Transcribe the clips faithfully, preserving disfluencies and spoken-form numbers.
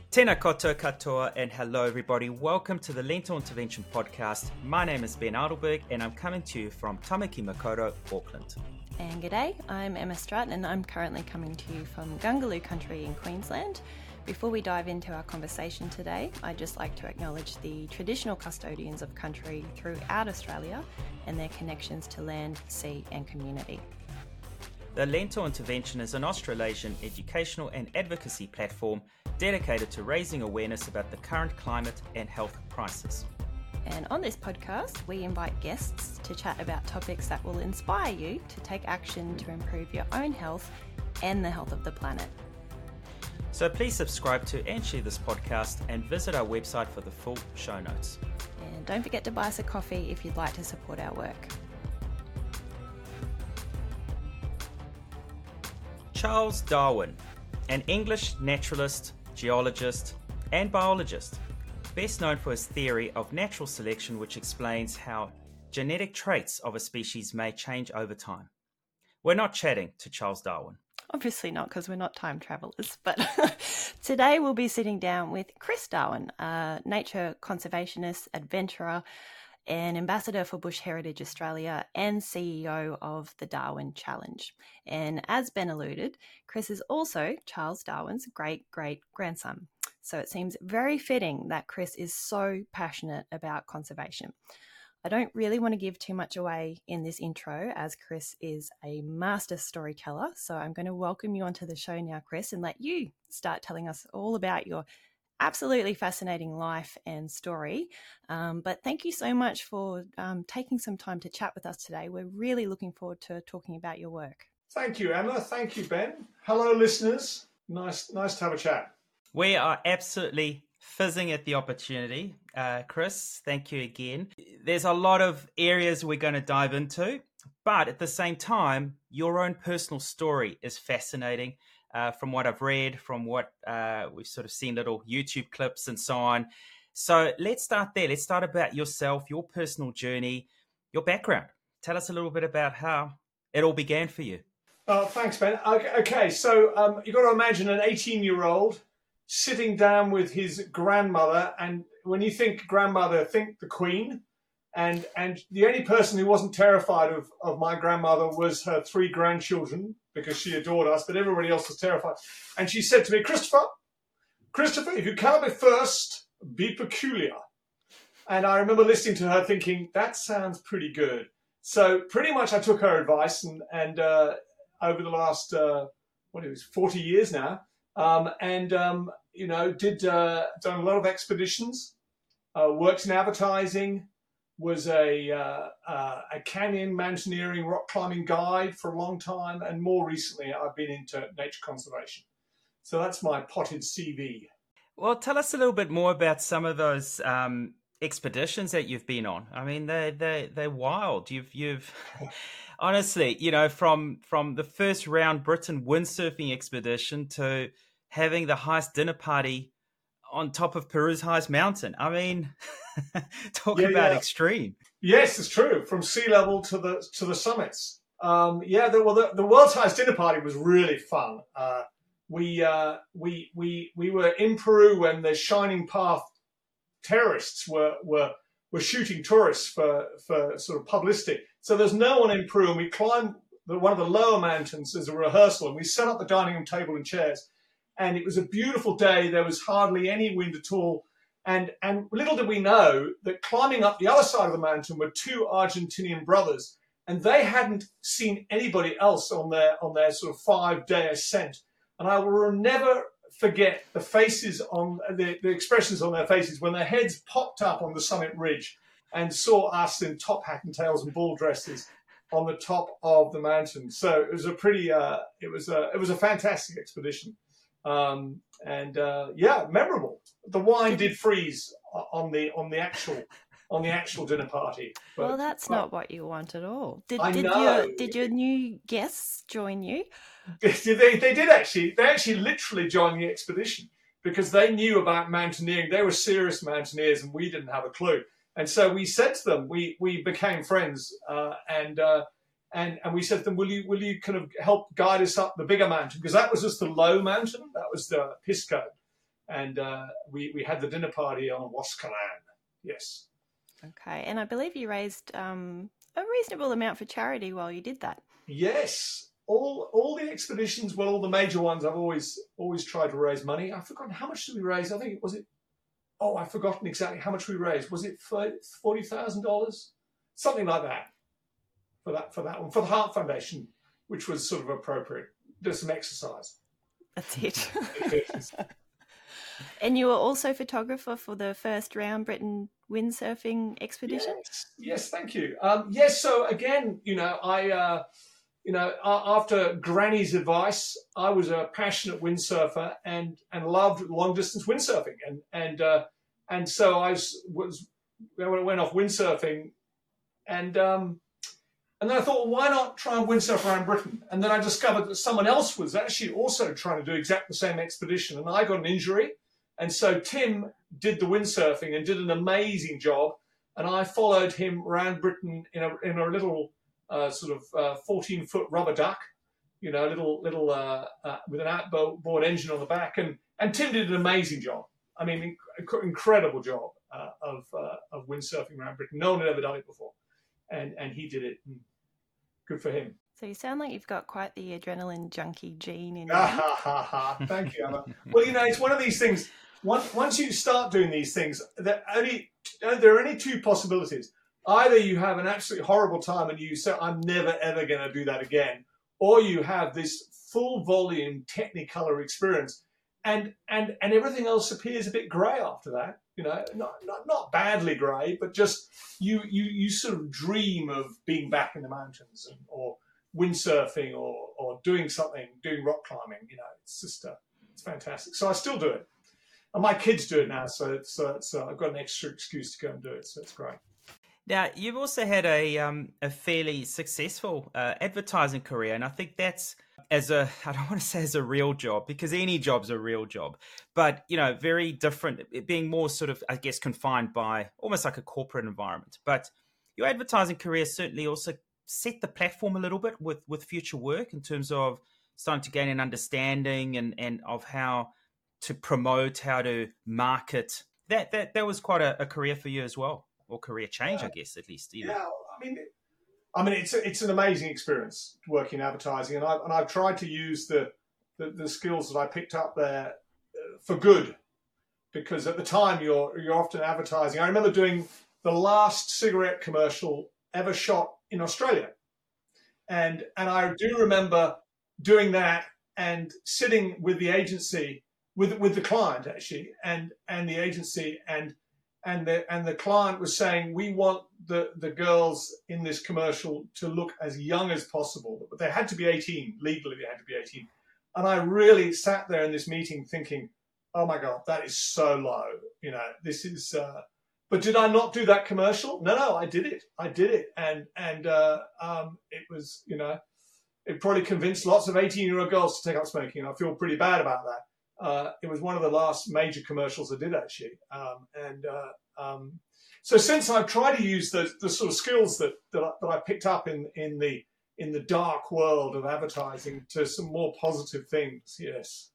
Tēnā koutou katoa and hello everybody. Welcome to the Lentil Intervention Podcast. My name is Ben Adelberg and I'm coming to you from Tamaki Makaurau, Auckland. And g'day, I'm Emma Stratton and I'm currently coming to you from Gungaloo country in Queensland. Before we dive into our conversation today, I'd just like to acknowledge the traditional custodians of country throughout Australia and their connections to land, sea and community. The Lentil Intervention is an Australasian educational and advocacy platform dedicated to raising awareness about the current climate and health crisis. And on this podcast, we invite guests to chat about topics that will inspire you to take action to improve your own health and the health of the planet. So please subscribe to and share this podcast and visit our website for the full show notes. And don't forget to buy us a coffee if you'd like to support our work. Charles Darwin, an English naturalist, geologist, and biologist, best known for his theory of natural selection, which explains how genetic traits of a species may change over time. We're not chatting to Charles Darwin. Obviously not, because we're not time travelers, but today we'll be sitting down with Chris Darwin, a nature conservationist, adventurer, and ambassador for Bush Heritage Australia and C E O of the Darwin Challenge. And as Ben alluded, Chris is also Charles Darwin's great-great-grandson. So it seems very fitting that Chris is so passionate about conservation. I don't really want to give too much away in this intro, as Chris is a master storyteller. So I'm going to welcome you onto the show now, Chris, and let you start telling us all about your absolutely fascinating life and story. Um, but thank you so much for um, taking some time to chat with us today. We're really looking forward to talking about your work. Thank you, Emma. Thank you, Ben. Hello, listeners. Nice, nice to have a chat. We are absolutely fizzing at the opportunity. Uh, Chris, thank you again. There's a lot of areas we're going to dive into, but at the same time, your own personal story is fascinating. Uh, from what I've read, from what uh, we've sort of seen little YouTube clips and so on. So let's start there. Let's start about yourself, your personal journey, your background. Tell us a little bit about how it all began for you. Oh, thanks, Ben. Okay, okay so um, you've got to imagine an eighteen-year-old sitting down with his grandmother, and when you think grandmother, think the Queen. And and the only person who wasn't terrified of, of my grandmother was her three grandchildren, because she adored us, but everybody else was terrified. And she said to me, Christopher, Christopher, if you cannot be first, be peculiar. And I remember listening to her thinking, that sounds pretty good. So pretty much I took her advice, and, and uh, over the last, uh, what it was, forty years now, um, and, um, you know, did uh, done a lot of expeditions, uh, worked in advertising, was a uh, uh, a canyon mountaineering, rock climbing guide for a long time, and more recently I've been into nature conservation. So that's my potted C V. Well, tell us a little bit more about some of those um, expeditions that you've been on. I mean, they they they're wild. You've you've honestly, you know, from from the first round Britain windsurfing expedition to having the highest dinner party on top of Peru's highest mountain. I mean, talk yeah, about yeah. extreme. Yes, it's true. From sea level to the to the summits. Um, yeah, the, well, the, the world's highest dinner party was really fun. Uh, we uh, we we we were in Peru when the Shining Path terrorists were were were shooting tourists for for sort of publicity. So there's no one in Peru, and we climbed the, one of the lower mountains as a rehearsal, and we set up the dining room table and chairs. And it was a beautiful day. There was hardly any wind at all. And, and little did we know that climbing up the other side of the mountain were two Argentinian brothers. And they hadn't seen anybody else on their, on their sort of five-day ascent. And I will never forget the faces on, the, the expressions on their faces when their heads popped up on the summit ridge and saw us in top hat and tails and ball dresses on the top of the mountain. So it was a pretty, uh, it was a, it was a fantastic expedition. Um, and uh, yeah, memorable. The wine did freeze on the on the actual on the actual dinner party. But, well, that's well, not what you want at all. Did, I did know. your did your new guests join you? they they did actually. They actually literally joined the expedition because they knew about mountaineering. They were serious mountaineers, and we didn't have a clue. And so we said to them, we we became friends, uh, and. Uh, And and we said to them, will you will you kind of help guide us up the bigger mountain? Because that was just the low mountain. That was the Pisco. and uh, we we had the dinner party on Wascalan. Yes. Okay, and I believe you raised um, a reasonable amount for charity while you did that. Yes, all all the expeditions, well, all the major ones, I've always always tried to raise money. I've forgotten how much did we raise. I think it was it. Oh, I've forgotten exactly how much we raised. Was it forty thousand dollars, something like that, for that for that one for the Heart Foundation, which was sort of appropriate. There's some exercise. That's it. And you were also photographer for the first Round Britain windsurfing expedition? Yes, yes, thank you. Um, yes, so again, you know, I, uh, you know, after Granny's advice, I was a passionate windsurfer and and loved long distance windsurfing, and and uh, and so I was, was when I went off windsurfing, and um, and then I thought, well, why not try and windsurf around Britain? And then I discovered that someone else was actually also trying to do exactly the same expedition, and I got an injury. And so Tim did the windsurfing and did an amazing job. And I followed him around Britain in a in a little uh, sort of uh, fourteen foot rubber duck, you know, little little uh, uh, with an outboard engine on the back. And and Tim did an amazing job. I mean, inc- incredible job uh, of uh, of windsurfing around Britain. No one had ever done it before, and and he did it. And good for him. So you sound like you've got quite the adrenaline junkie gene in you. Ah, ha, ha, ha. Thank you, Emma. Well, you know, it's one of these things. Once, once you start doing these things, there, only, there are only two possibilities. Either you have an absolutely horrible time and you say, I'm never, ever going to do that again. Or you have this full volume Technicolor experience and, and, and everything else appears a bit grey after that. You know, not, not, not badly grey, but just you, you, you sort of dream of being back in the mountains and, or windsurfing or, or doing something, doing rock climbing. You know, it's just, uh, it's fantastic. So I still do it. And my kids do it now, so it's, uh, it's uh, I've got an extra excuse to go and do it, so it's great. Now, you've also had a um, a fairly successful uh, advertising career, and I think that's as a, I don't want to say as a real job, because any job's a real job, but, you know, very different, it being more sort of, I guess, confined by almost like a corporate environment. But your advertising career certainly also set the platform a little bit with, with future work in terms of starting to gain an understanding and, and of how to promote, how to market. That that that was quite a, a career for you as well, or career change, yeah. I guess, at least. Either. Yeah, I mean, I mean, it's a, it's an amazing experience working in advertising, and I and I've tried to use the the, the skills that I picked up there uh, for good, because at the time you're you're often advertising. I remember doing the last cigarette commercial ever shot in Australia, and and I do remember doing that and sitting with the agency. With with the client actually, and and the agency, and and the and the client was saying, we want the the girls in this commercial to look as young as possible, but they had to be eighteen legally. They had to be eighteen, and I really sat there in this meeting thinking, oh my God, that is so low. You know, this is. Uh, but did I not do that commercial? No, no, I did it. I did it, and and uh, um, it was, you know, it probably convinced lots of eighteen-year-old girls to take up smoking. I feel pretty bad about that. Uh, it was one of the last major commercials I did, actually. Um, and uh, um, so since I've tried to use the, the sort of skills that, that, I, that I picked up in, in, the, in the dark world of advertising to some more positive things, yes.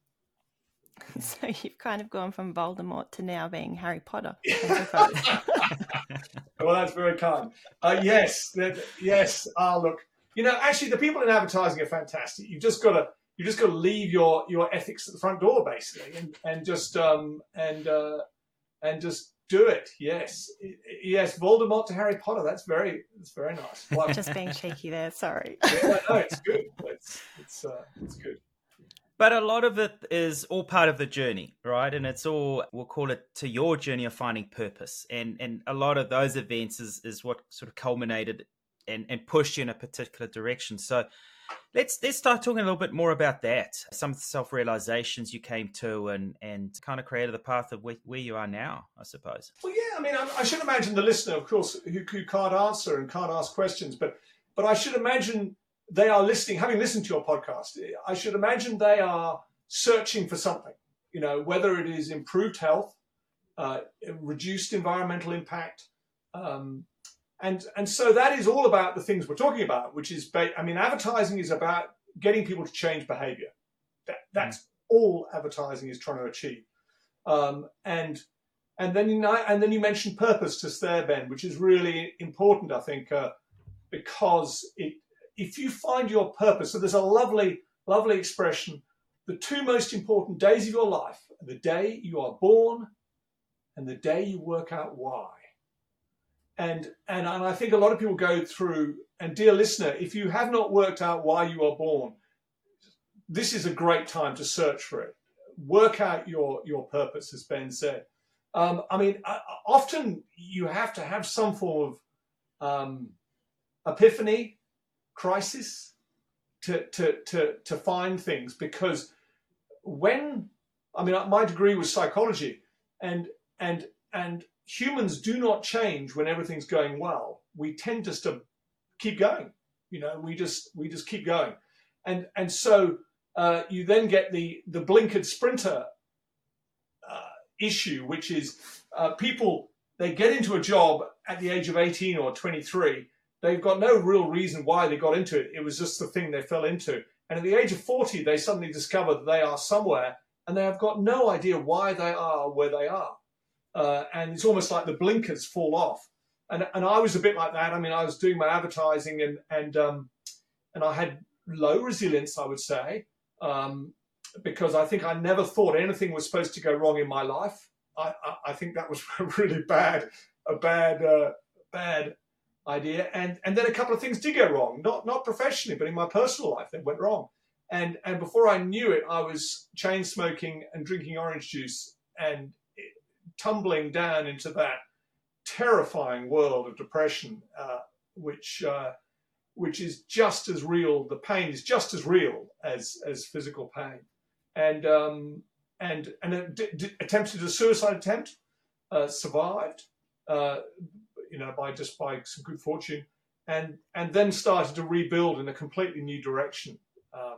So you've kind of gone from Voldemort to now being Harry Potter, I suppose. Well, that's very kind. Uh, yes, that, yes. Ah, look, you know, actually the people in advertising are fantastic. You've just got to... You just got to leave your, your ethics at the front door, basically, and and just um and uh, and just do it. Yes, yes. Voldemort to Harry Potter. That's very that's very nice. Well, just being cheeky there. Sorry. Yeah, no, it's good. It's it's uh, it's good. But a lot of it is all part of the journey, right? And it's all, we'll call it, to your journey of finding purpose. And and a lot of those events is is what sort of culminated and and pushed you in a particular direction. So. Let's let's start talking a little bit more about that. Some of the self-realizations you came to and, and kind of created the path of where, where you are now, I suppose. Well, yeah, I mean, I, I should imagine the listener, of course, who, who can't answer and can't ask questions, but but I should imagine they are listening, having listened to your podcast, I should imagine they are searching for something, you know, whether it is improved health, uh, reduced environmental impact, um And and so that is all about the things we're talking about, which is, I mean, advertising is about getting people to change behavior. That, that's mm. all advertising is trying to achieve. Um, and and then you know, and then you mentioned purpose just there, Ben, which is really important, I think, uh, because it, if you find your purpose, so there's a lovely, lovely expression: the two most important days of your life are the day you are born and the day you work out why. And, and and I think a lot of people go through, and dear listener, if you have not worked out why you are born, this is a great time to search for it. Work out your, your purpose, as Ben said. Um, I mean, uh, often you have to have some form of um, epiphany, crisis to, to, to, to find things, because when, I mean, my degree was psychology, and, and, and, humans do not change when everything's going well. We tend just to keep going. You know, we just we just keep going, and and so uh, you then get the the blinkered sprinter uh, issue, which is uh, people, they get into a job at the age of eighteen or twenty-three. They've got no real reason why they got into it. It was just the thing they fell into, and at the age of forty, they suddenly discover that they are somewhere, and they have got no idea why they are where they are. Uh, and it's almost like the blinkers fall off. And and I was a bit like that. I mean, I was doing my advertising, and and um, and I had low resilience, I would say, um, because I think I never thought anything was supposed to go wrong in my life. I, I, I think that was a really bad, a bad, uh, bad idea. And and then a couple of things did go wrong, not not professionally, but in my personal life, they went wrong. And and before I knew it, I was chain smoking and drinking orange juice and tumbling down into that terrifying world of depression, uh, which uh, which is just as real. The pain is just as real as as physical pain, and um, and and a, d- d- attempted a suicide attempt, uh, survived, uh, you know, by just by some good fortune, and and then started to rebuild in a completely new direction. Um,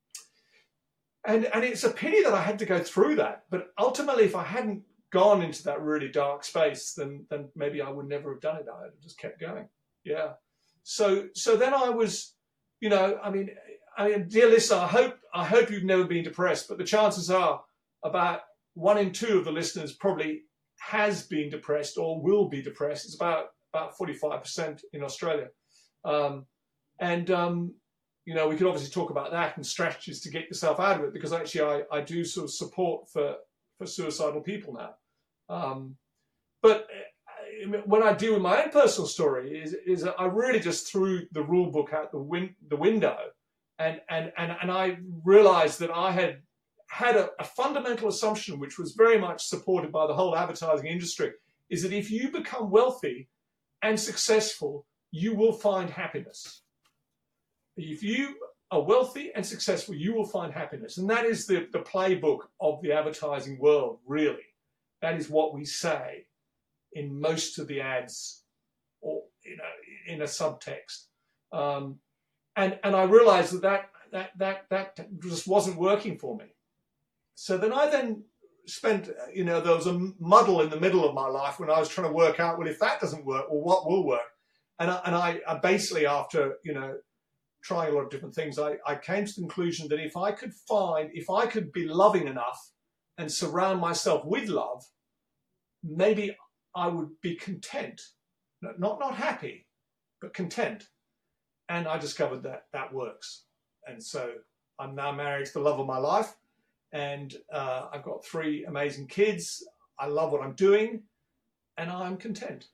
and and it's a pity that I had to go through that, but ultimately, if I hadn't gone into that really dark space, then then maybe I would never have done it. I would have just kept going. Yeah. So so then I was, you know, I mean, I mean, dear listener, I hope I hope you've never been depressed, but the chances are about one in two of the listeners probably has been depressed or will be depressed. It's about about forty-five percent in Australia, um, and um, you know, we could obviously talk about that and strategies to get yourself out of it, because actually I I do sort of support for. for suicidal people now. Um, but when I deal with my own personal story, is, is I really just threw the rule book out the, win- the window, and, and, and, and I realized that I had had a, a fundamental assumption, which was very much supported by the whole advertising industry, is that if you become wealthy and successful, you will find happiness. If you are wealthy and successful, you will find happiness. And that is the, the playbook of the advertising world, really. That is what we say in most of the ads, or, you know, in a subtext. Um, and, and I realized that that, that that that just wasn't working for me. So then I then spent, you know, there was a muddle in the middle of my life when I was trying to work out, well, if that doesn't work, well, what will work? And I, and I, I basically, after, you know, trying a lot of different things, I, I came to the conclusion that if I could find, if I could be loving enough and surround myself with love, maybe I would be content. Not, not happy, but content. And I discovered that that works. And so I'm now married to the love of my life, and uh, I've got three amazing kids. I love what I'm doing, and I'm content.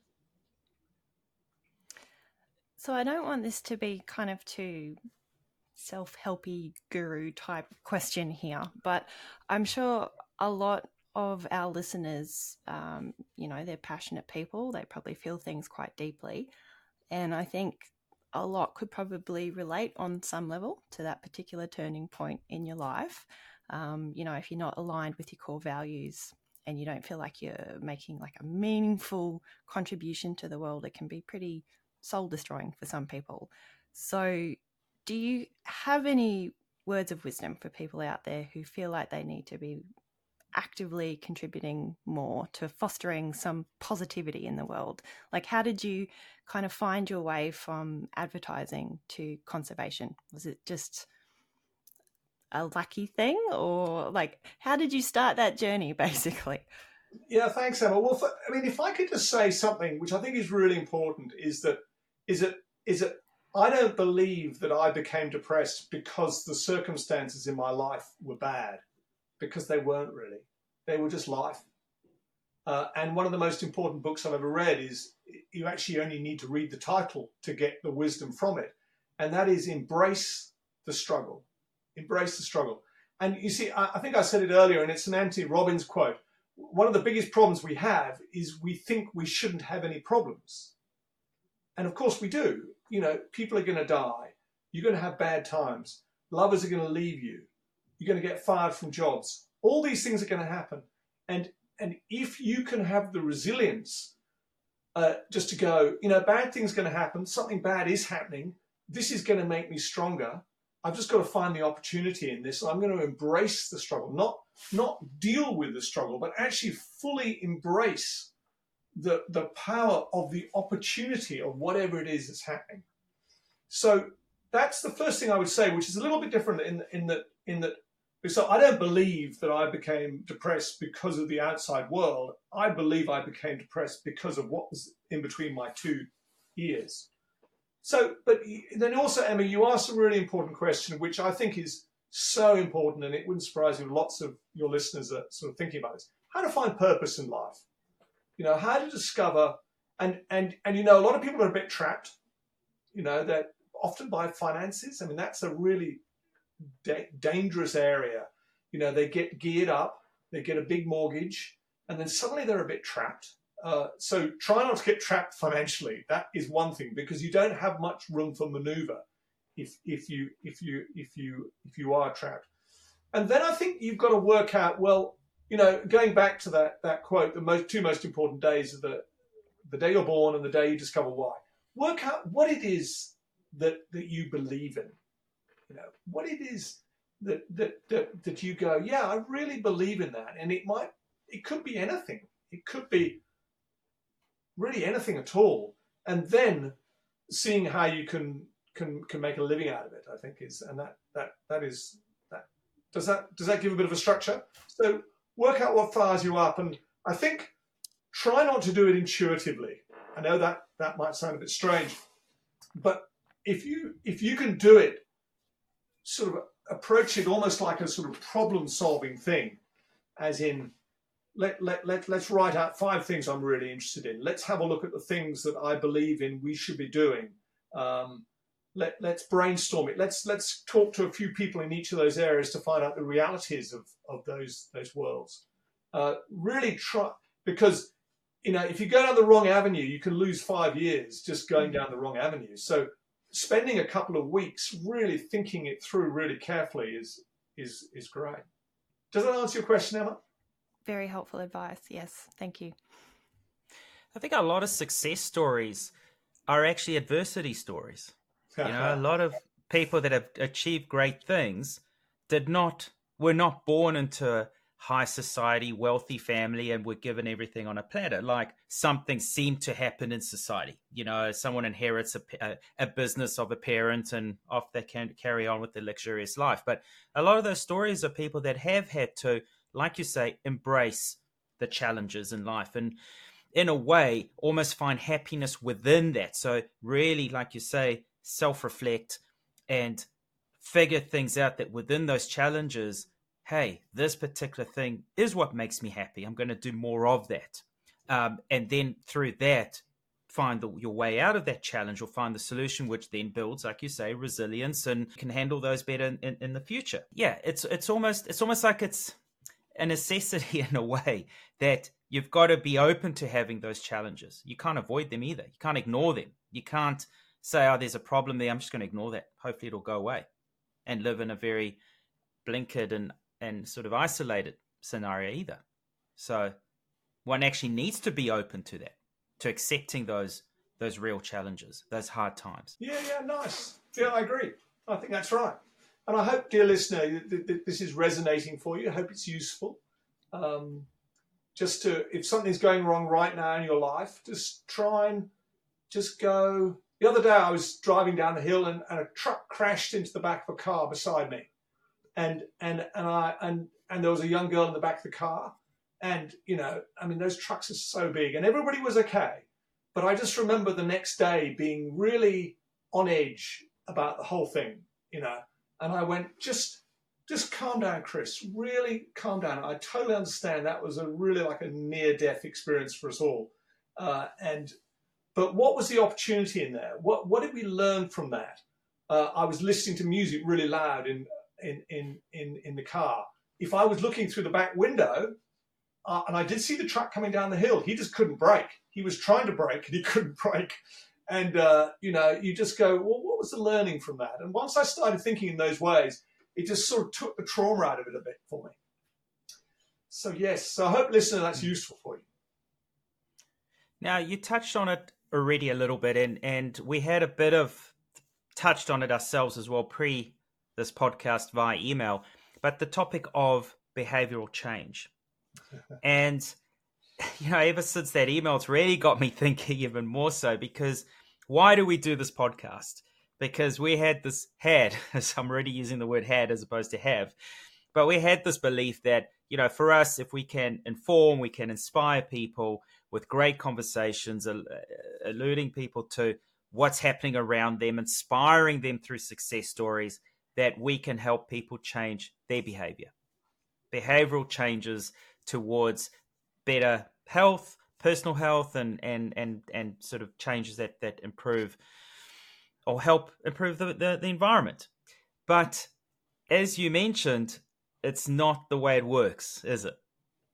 So I don't want this to be kind of too self-helpy guru type question here, but I'm sure a lot of our listeners, um, you know, they're passionate people. They probably feel things quite deeply. And I think a lot could probably relate on some level to that particular turning point in your life. Um, you know, if you're not aligned with your core values and you don't feel like you're making like a meaningful contribution to the world, it can be pretty soul destroying for some people. So do you have any words of wisdom for people out there who feel like they need to be actively contributing more to fostering some positivity in the world? Like, how did you kind of find your way from advertising to conservation? Was it just a lucky thing, or like, how did you start that journey, basically? Yeah, thanks, Emma. Well, for, I mean, if I could just say something, which I think is really important, is that is that is that I don't believe that I became depressed because the circumstances in my life were bad, because they weren't really. They were just life. Uh, and one of the most important books I've ever read is, you actually only need to read the title to get the wisdom from it. And that is Embrace the Struggle. Embrace the Struggle. And you see, I, I think I said it earlier, and it's an Anthony Robbins quote. One of the biggest problems we have is we think we shouldn't have any problems. And of course we do. You know, people are going to die. You're going to have bad times. Lovers are going to leave you. You're going to get fired from jobs. All these things are going to happen. And And if you can have the resilience uh, just to go, you know, bad things are going to happen. Something bad is happening. This is going to make me stronger. I've just got to find the opportunity in this. I'm going to embrace the struggle, not not deal with the struggle, but actually fully embrace the, the power of the opportunity of whatever it is that's happening. So that's the first thing I would say, which is a little bit different in, in that in that. So I don't believe that I became depressed because of the outside world. I believe I became depressed because of what was in between my two ears. So, but then also, Emma, you asked a really important question, which I think is so important, and it wouldn't surprise you, lots of your listeners are sort of thinking about this. How to find purpose in life. You know, how to discover, and, and, and you know, a lot of people are a bit trapped, you know, that often by finances. I mean, that's a really Da- dangerous area. You know, they get geared up, they get a big mortgage, and then suddenly they're a bit trapped. Uh, so try not to get trapped financially. That is one thing, because you don't have much room for maneuver if if you if you if you if you are trapped. And then I think you've got to work out, well, you know, going back to that that quote, the most two most important days are the the day you're born and the day you discover why. Work out what it is that that you believe in. You know, what it is that, that that that you go, yeah, I really believe in that. And it might, it could be anything. It could be really anything at all. And then seeing how you can can can make a living out of it, I think is, and that that that is that. Does that does that give a bit of a structure? So work out what fires you up, and I think try not to do it intuitively. I know that that might sound a bit strange, but if you if you can do it, sort of approach it almost like a sort of problem-solving thing, as in, let, let, let, let's write out five things I'm really interested in. Let's have a look at the things that I believe in we should be doing. Um, let, let's brainstorm it. Let's let's talk to a few people in each of those areas to find out the realities of, of those, those worlds. Uh, really try, because, you know, if you go down the wrong avenue, you can lose five years just going down the wrong avenue. So spending a couple of weeks really thinking it through really carefully is is is great. Does that answer your question, Emma? Very helpful advice. Yes, thank you. I think a lot of success stories are actually adversity stories. You know, a lot of people that have achieved great things did not were not born into a high society, wealthy family, and were given everything on a platter. Like, something seemed to happen in society. You know, someone inherits a, a, a business of a parent, and off they can carry on with their luxurious life. But a lot of those stories are people that have had to, like you say, embrace the challenges in life, and in a way, almost find happiness within that. So really, like you say, self-reflect and figure things out that within those challenges, hey, this particular thing is what makes me happy. I'm going to do more of that. Um, and then through that, find the, your way out of that challenge, or find the solution, which then builds, like you say, resilience, and can handle those better in, in, in the future. Yeah, it's it's almost it's almost like it's a necessity in a way, that you've got to be open to having those challenges. You can't avoid them either. You can't ignore them. You can't say, oh, there's a problem there, I'm just going to ignore that. Hopefully it'll go away, and live in a very blinkered and and sort of isolated scenario either. So one actually needs to be open to that, to accepting those those real challenges, those hard times. Yeah, yeah, nice. Yeah, I agree. I think that's right. And I hope, dear listener, that this is resonating for you. I hope it's useful. Um, just to, if something's going wrong right now in your life, just try and just go. The other day I was driving down the hill, and, and a truck crashed into the back of a car beside me. and and and I and and there was a young girl in the back of the car, and you know, I mean, those trucks are so big, and everybody was okay, but I just remember the next day being really on edge about the whole thing, you know, and I went, just just calm down, Chris, really calm down. I totally understand that was a really like a near-death experience for us all, uh, and but what was the opportunity in there? What what did we learn from that? Uh, I was listening to music really loud in in in in, in the car. If I was looking through the back window, uh, and I did see the truck coming down the hill, he just couldn't brake. He was trying to brake and he couldn't brake. And uh, you know, you just go, well, what was the learning from that? And once I started thinking in those ways, it just sort of took the trauma out of it a bit for me. So yes, so I hope, listener, that's useful for you. Now, you touched on it already a little bit, and, and we had a bit of touched on it ourselves as well pre this podcast via email, but the topic of behavioral change. And, you know, ever since that email, it's really got me thinking even more so, because why do we do this podcast? Because we had this, had, so I'm already using the word had as opposed to have, but we had this belief that, you know, for us, if we can inform, we can inspire people with great conversations, alluding people to what's happening around them, inspiring them through success stories, that we can help people change their behavior. Behavioral changes towards better health, personal health, and and and and sort of changes that that improve or help improve the, the, the environment. But as you mentioned, it's not the way it works, is it?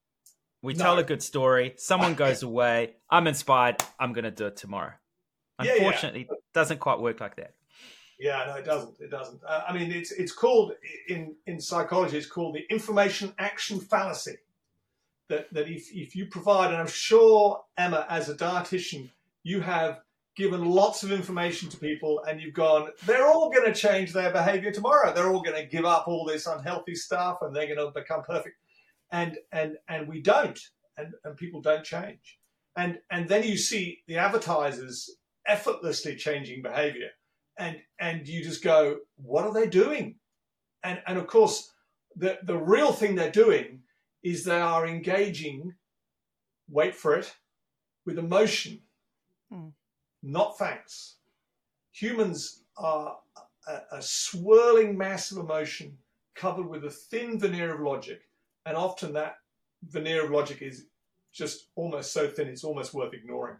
We no. tell a good story, someone goes away, I'm inspired, I'm going to do it tomorrow. Unfortunately, yeah, yeah. It doesn't quite work like that. Yeah, no, it doesn't. It doesn't. Uh, I mean, it's it's called, in, in psychology, it's called the information action fallacy. That that if, if you provide, and I'm sure, Emma, as a dietitian, you have given lots of information to people and you've gone, they're all going to change their behavior tomorrow. They're all going to give up all this unhealthy stuff and they're going to become perfect. And and and we don't. And, and people don't change. And and then you see the advertisers effortlessly changing behavior. And and you just go, what are they doing? And and of course, the, the real thing they're doing is they are engaging, wait for it, with emotion, mm. not facts. Humans are a, a swirling mass of emotion covered with a thin veneer of logic. And often that veneer of logic is just almost so thin, it's almost worth ignoring.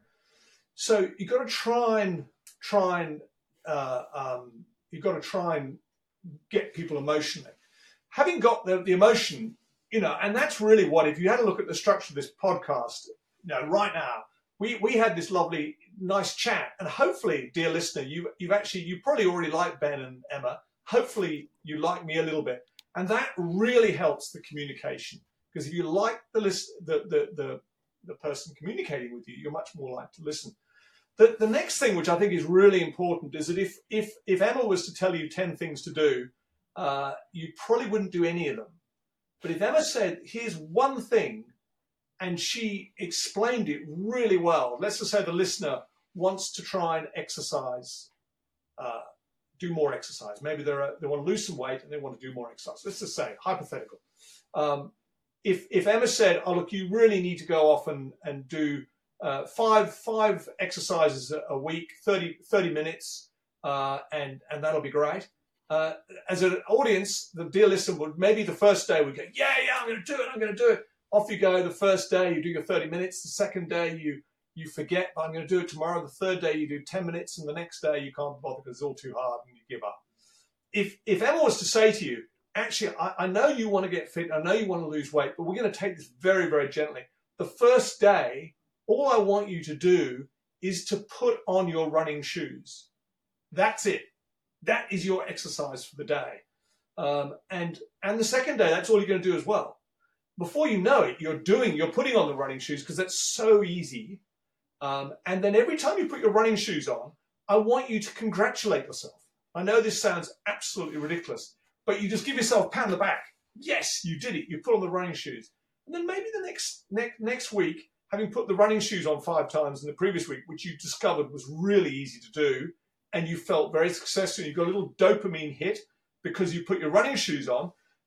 So you've got to try and, try and, uh, um, you've got to try and get people emotionally. Having got the, the emotion, you know, and that's really what, if you had a look at the structure of this podcast, you know, right now, we, we had this lovely, nice chat. And hopefully, dear listener, you, you've actually, you probably already like Ben and Emma. Hopefully you like me a little bit. And that really helps the communication. Because if you like the, list, the, the, the, the person communicating with you, you're much more likely to listen. The, the next thing, which I think is really important, is that if, if, if Emma was to tell you ten things to do, uh, you probably wouldn't do any of them. But if Emma said, here's one thing, and she explained it really well, let's just say the listener wants to try and exercise, uh, do more exercise. Maybe they're a, they want to lose some weight and they want to do more exercise. Let's just say, hypothetical. Um, if, if Emma said, oh, look, you really need to go off and, and do uh, five, five exercises a, a week, thirty, thirty minutes, uh, and, and that'll be great. Uh, as an audience, the dear listener would, maybe the first day would go, yeah, yeah, I'm going to do it, I'm going to do it. Off you go. The first day you do your thirty minutes. The second day you you forget, but I'm going to do it tomorrow. The third day you do ten minutes, and the next day you can't bother because it's all too hard and you give up. If if Emma was to say to you, actually, I, I know you want to get fit, I know you want to lose weight, but we're going to take this very, very gently. The first day, all I want you to do is to put on your running shoes. That's it. That is your exercise for the day. Um, and, and the second day, that's all you're going to do as well. Before you know it, you're doing, you're putting on the running shoes because that's so easy. Um, and then every time you put your running shoes on, I want you to congratulate yourself. I know this sounds absolutely ridiculous, but you just give yourself a pat on the back. Yes, you did it. You put on the running shoes. And then maybe the next, next, next week, having put the running shoes on five times in the previous week, which you discovered was really easy to do, and you felt very successful, you got a little dopamine hit because you put your running shoes on,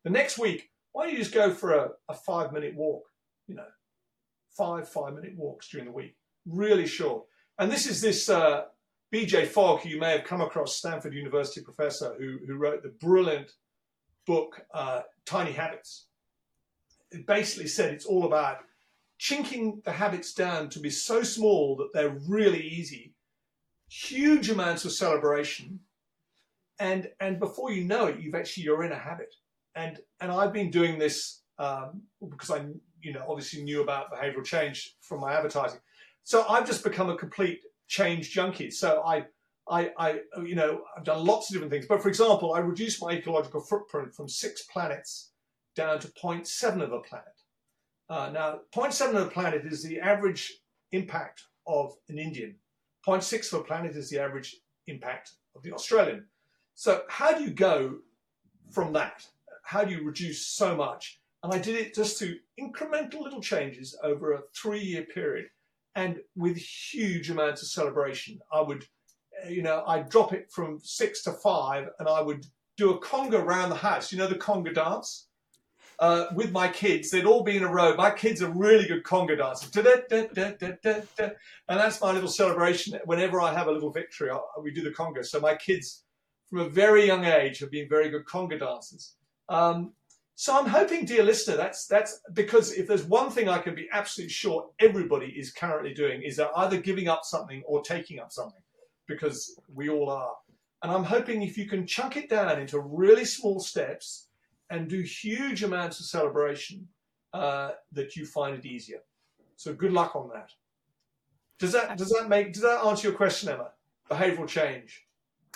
The next week, why don't you just go for a, a five minute walk? You know, five five minute walks during the week, really short. And this is this uh, B J Fogg, who you may have come across, Stanford University professor, who who wrote the brilliant book uh, Tiny Habits. It basically said it's all about chinking the habits down to be so small that they're really easy, huge amounts of celebration, and and before you know it, you've actually you're in a habit. And and I've been doing this um, because I you know obviously knew about behavioral change from my advertising, so I've just become a complete change junkie. So I I I you know I've done lots of different things, but for example, I reduced my ecological footprint from six planets down to zero point seven of a planet. Uh, now, zero point seven of a planet is the average impact of an Indian. zero point six of a planet is the average impact of the Australian. So how do you go from that? How do you reduce so much? And I did it just through incremental little changes over a three-year period, and with huge amounts of celebration. I would, you know, I'd drop it from six to five, and I would do a conga around the house. You know the conga dance? Uh, with my kids, they'd all be in a row. My kids are really good conga dancers. Da, da, da, da, da, da, da. And that's my little celebration. Whenever I have a little victory, I, we do the conga. So my kids, from a very young age, have been very good conga dancers. Um, so I'm hoping, dear listener, that's that's because if there's one thing I can be absolutely sure everybody is currently doing, is they're either giving up something or taking up something, because we all are. And I'm hoping if you can chunk it down into really small steps and do huge amounts of celebration, uh, that you find it easier. So good luck on that. Does that does that make does that answer your question, Emma? Behavioral change.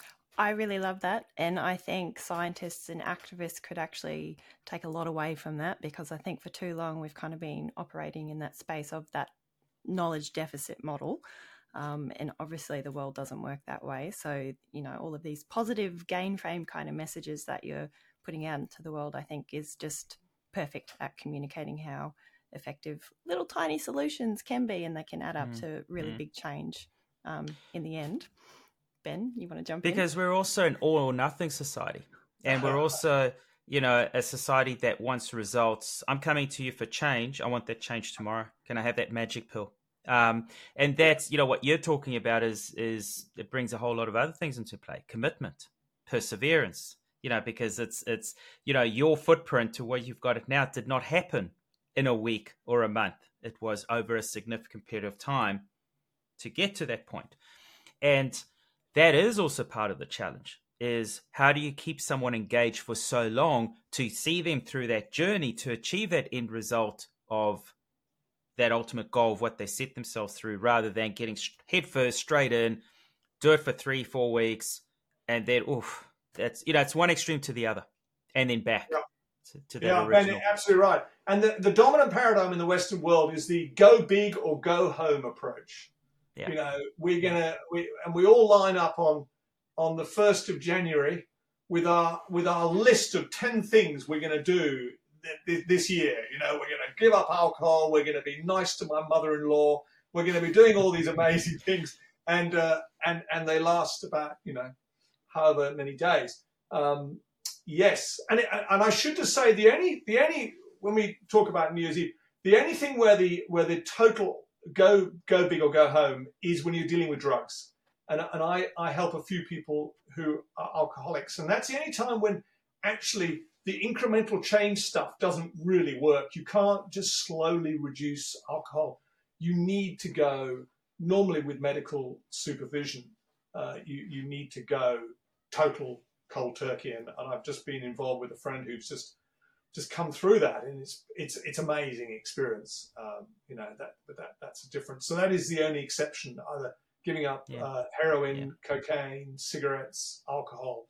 I really love that. And I think scientists and activists could actually take a lot away from that, because I think for too long we've kind of been operating in that space of that knowledge deficit model. Um, and obviously the world doesn't work that way. So, you know, all of these positive gain frame kind of messages that you're putting out into the world, I think is just perfect at communicating how effective little tiny solutions can be, and they can add up mm. to really mm. big change um, in the end. Ben, you want to jump because in? Because we're also an all or nothing society. And we're also, you know, a society that wants results. I'm coming to you for change. I want that change tomorrow. Can I have that magic pill? Um, and that's, you know, what you're talking about is, is it brings a whole lot of other things into play. Commitment, perseverance, you know, because it's, it's, you know, your footprint to where you've got it now did not happen in a week or a month. It was over a significant period of time to get to that point. And that is also part of the challenge, is how do you keep someone engaged for so long to see them through that journey to achieve that end result of that ultimate goal of what they set themselves through, rather than getting headfirst straight in, do it for three, four weeks, and then, oof, that's, you know, it's one extreme to the other, and then back yeah. to, to that yeah, original. Ben, absolutely right. And the, the dominant paradigm in the Western world is the go big or go home approach. Yeah. You know, we're gonna, we, and we all line up on on the first of January with our with our list of ten things we're gonna do th- th- this year. You know, we're gonna give up alcohol. We're gonna be nice to my mother-in-law. We're gonna be doing all these amazing things, and uh, and and they last about, you know, however many days. Um, yes, and it, and I should just say the only the only when we talk about New Year's Eve, the only thing where the where the total go go big or go home is when you're dealing with drugs. And, and I, I help a few people who are alcoholics. And that's the only time when actually the incremental change stuff doesn't really work. You can't just slowly reduce alcohol. You need to go, normally with medical supervision, uh, you, you need to go total cold turkey. And, and I've just been involved with a friend who's just just come through that, and it's it's it's amazing experience. Um, you know, that but that that's a difference. So that is the only exception, either giving up yeah. uh, heroin, yeah. cocaine, cigarettes, alcohol.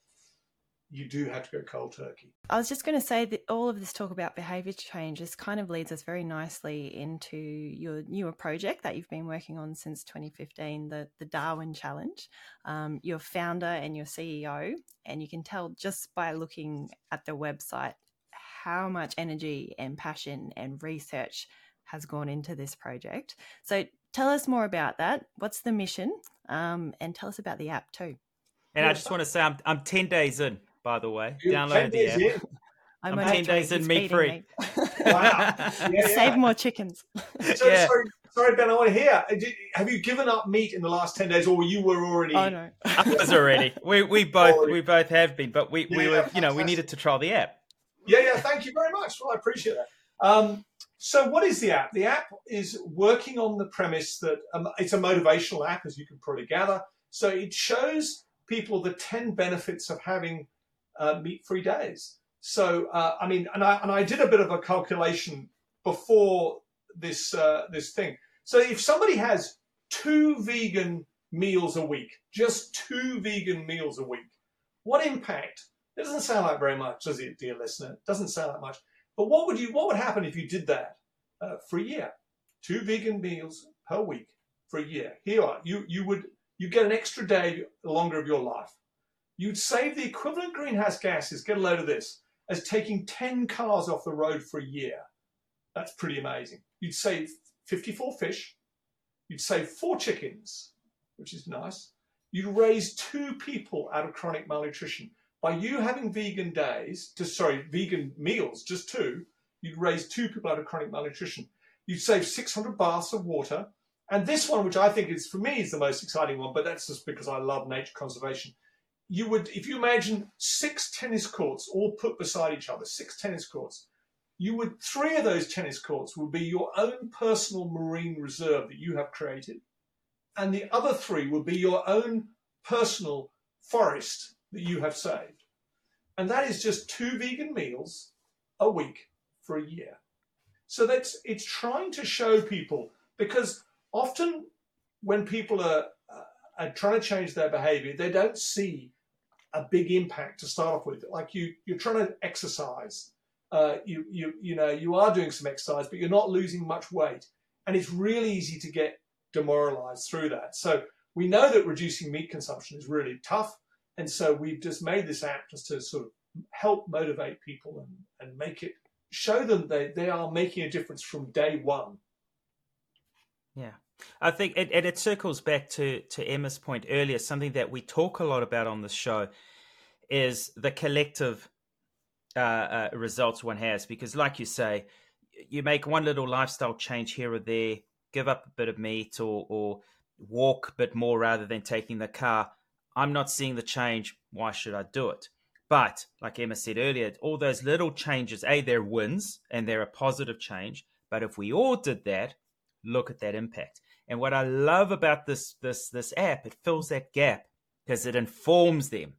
You do have to go cold turkey. I was just going to say that all of this talk about behaviour change just kind of leads us very nicely into your newer project that you've been working on since twenty fifteen, the, the Darwin Challenge. Um, you're founder and your C E O, and you can tell just by looking at the website how much energy and passion and research has gone into this project. So tell us more about that. What's the mission? Um, and tell us about the app too. And yeah. I just want to say I'm, I'm ten days in, by the way. You're Download the app. In. I'm, I'm only ten three. days in He's meat feeding free. me. Wow. Yeah, yeah. Save more chickens. So, Yeah. sorry, sorry, Ben, I want to hear. Did, have you given up meat in the last ten days, or you were already? Oh no. I was already. We we both Already. we both have been, but we, we Yeah, were you know we fantastic. needed to trial the app. Yeah, yeah. Thank you very much. Well, I appreciate that. Um, so, what is the app? The app is working on the premise that um, it's a motivational app, as you can probably gather. So, it shows people the ten benefits of having uh, meat-free days. So, uh, I mean, and I and I did a bit of a calculation before this uh, this thing. So, if somebody has two vegan meals a week, just two vegan meals a week, what impact? It doesn't sound like very much, does it, dear listener? It doesn't sound like much. But what would you? What would happen if you did that uh, for a year? Two vegan meals per week for a year. Here you are. You you would you get an extra day longer of your life. You'd save the equivalent greenhouse gases. Get a load of this as taking ten cars off the road for a year. That's pretty amazing. You'd save fifty-four fish. You'd save four chickens, which is nice. You'd raise two people out of chronic malnutrition. By you having vegan days, just sorry, vegan meals, just two, you'd raise two people out of chronic malnutrition. You'd save six hundred baths of water. And this one, which I think is, for me, is the most exciting one, but that's just because I love nature conservation. You would, if you imagine six tennis courts all put beside each other, six tennis courts, you would, three of those tennis courts would be your own personal marine reserve that you have created. And the other three would be your own personal forest that you have saved. And that is just two vegan meals a week for a year. So that's, it's trying to show people, because often when people are, uh, are trying to change their behavior, they don't see a big impact to start off with. Like you, you're trying to exercise, uh, you, you, you know, you are doing some exercise, but you're not losing much weight. And it's really easy to get demoralized through that. So we know that reducing meat consumption is really tough. And so we've just made this app just to sort of help motivate people and, and make it, show them they, they are making a difference from day one. Yeah. I think it, it, it circles back to, to Emma's point earlier. Something that we talk a lot about on this show is the collective uh, uh, results one has. Because like you say, you make one little lifestyle change here or there, give up a bit of meat or, or walk a bit more rather than taking the car. I'm not seeing the change. Why should I do it? But like Emma said earlier, all those little changes, A, they're wins and they're a positive change. But if we all did that, look at that impact. And what I love about this this this app, it fills that gap because it informs them,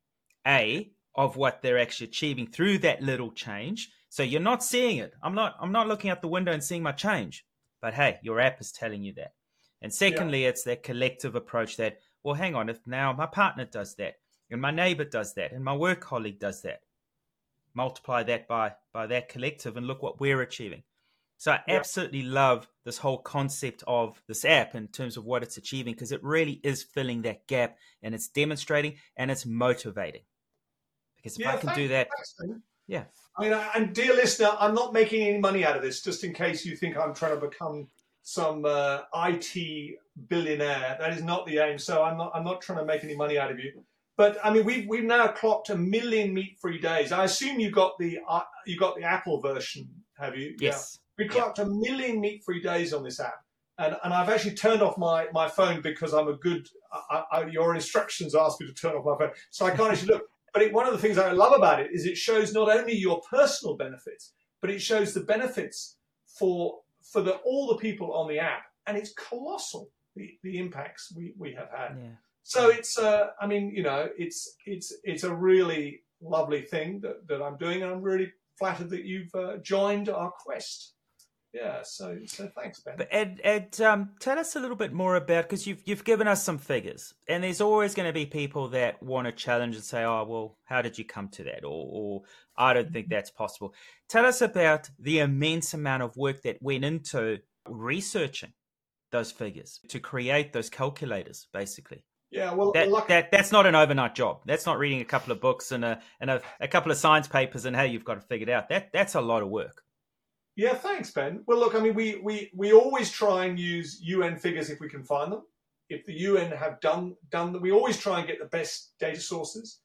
A, of what they're actually achieving through that little change. So you're not seeing it. I'm not I'm not looking out the window and seeing my change. But hey, your app is telling you that. And secondly, yeah. It's that collective approach that, well, hang on, if now my partner does that, and my neighbor does that, and my work colleague does that, multiply that by by that collective and look what we're achieving. So I yeah. absolutely love this whole concept of this app in terms of what it's achieving, because it really is filling that gap and it's demonstrating and it's motivating. Because if yeah, I can thanks, do that, thanks, yeah. I mean, and dear listener, I'm not making any money out of this, just in case you think I'm trying to become some uh, I T billionaire. That is not the aim. So I'm not I'm not trying to make any money out of you. But I mean, we've we've now clocked a million meat-free days. I assume you got the uh, you got the Apple version, have you? Yes. Yeah. We clocked yeah. a million meat-free days on this app, and and I've actually turned off my, my phone because I'm a good. I, I, your instructions ask me to turn off my phone, so I can't actually look. But it, one of the things I love about it is it shows not only your personal benefits, but it shows the benefits for for the all the people on the app, and it's colossal the, the impacts we, we have had. Yeah. So it's uh, I mean, you know, it's it's it's a really lovely thing that, that I'm doing, and I'm really flattered that you've uh, joined our quest. Yeah, so so thanks, Ben. But Ed, Ed um, tell us a little bit more about, because you've you've given us some figures, and there's always going to be people that want to challenge and say, "Oh, well, how did you come to that?" Or, or "I don't think that's possible." Tell us about the immense amount of work that went into researching those figures to create those calculators, basically. Yeah, well, that, luck- that that's not an overnight job. That's not reading a couple of books and a and a, a couple of science papers and hey, you've got it figured out. That that's a lot of work. Yeah, thanks, Ben. Well, look, I mean, we, we, we always try and use U N figures if we can find them. If the U N have done done them, we always try and get the best data sources.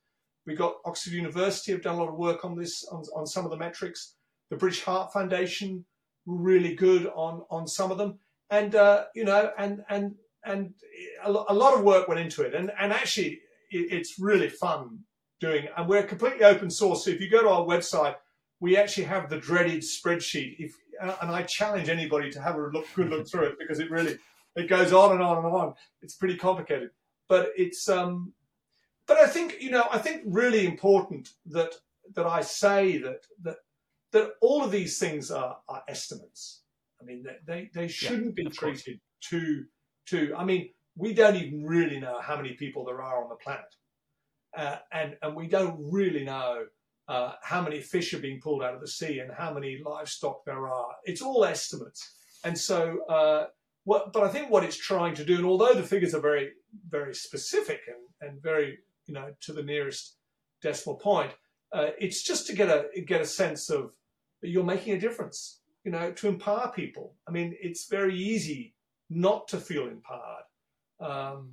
We got Oxford University have done a lot of work on this, on, on some of the metrics. The British Heart Foundation were really good on, on some of them. And, uh, you know, and and and a, a lot of work went into it. And, and actually, it, it's really fun doing. And we're completely open source. So if you go to our website, we actually have the dreaded spreadsheet. If And I challenge anybody to have a look, good look through it, because it really, it goes on and on and on. It's pretty complicated. But it's... um. But I think, you know, I think really important that that I say that that that all of these things are, are estimates. I mean, they they shouldn't yeah, be treated too too. I mean, we don't even really know how many people there are on the planet, uh, and and we don't really know uh, how many fish are being pulled out of the sea and how many livestock there are. It's all estimates, and so. Uh, what, but I think what it's trying to do, and although the figures are very very specific and and very you know, to the nearest decimal point. Uh, it's just to get a get a sense of that you're making a difference, you know, to empower people. I mean, it's very easy not to feel empowered um,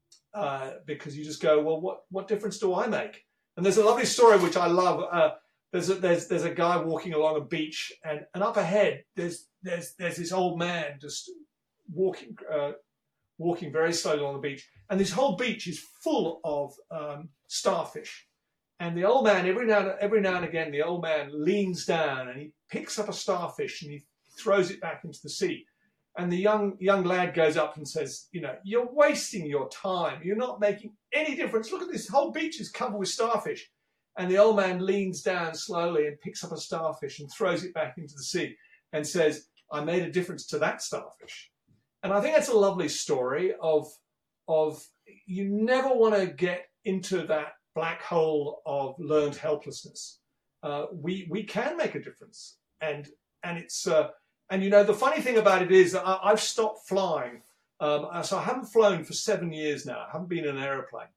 uh, because you just go, well, what what difference do I make? And there's a lovely story which I love. Uh, there's a, there's there's a guy walking along a beach, and, and up ahead there's there's there's this old man just walking. Uh, walking very slowly along the beach. And this whole beach is full of um, starfish. And the old man, every now, and, every now and again, the old man leans down and he picks up a starfish and he throws it back into the sea. And the young young lad goes up and says, you know, you're wasting your time. You're not making any difference. Look at this, whole beach is covered with starfish. And the old man leans down slowly and picks up a starfish and throws it back into the sea and says, I made a difference to that starfish. And I think that's a lovely story of, of you never want to get into that black hole of learned helplessness. Uh, we we can make a difference, and and it's uh, and you know the funny thing about it is that I, I've stopped flying, um, so I haven't flown for seven years now. I haven't been in an aeroplane,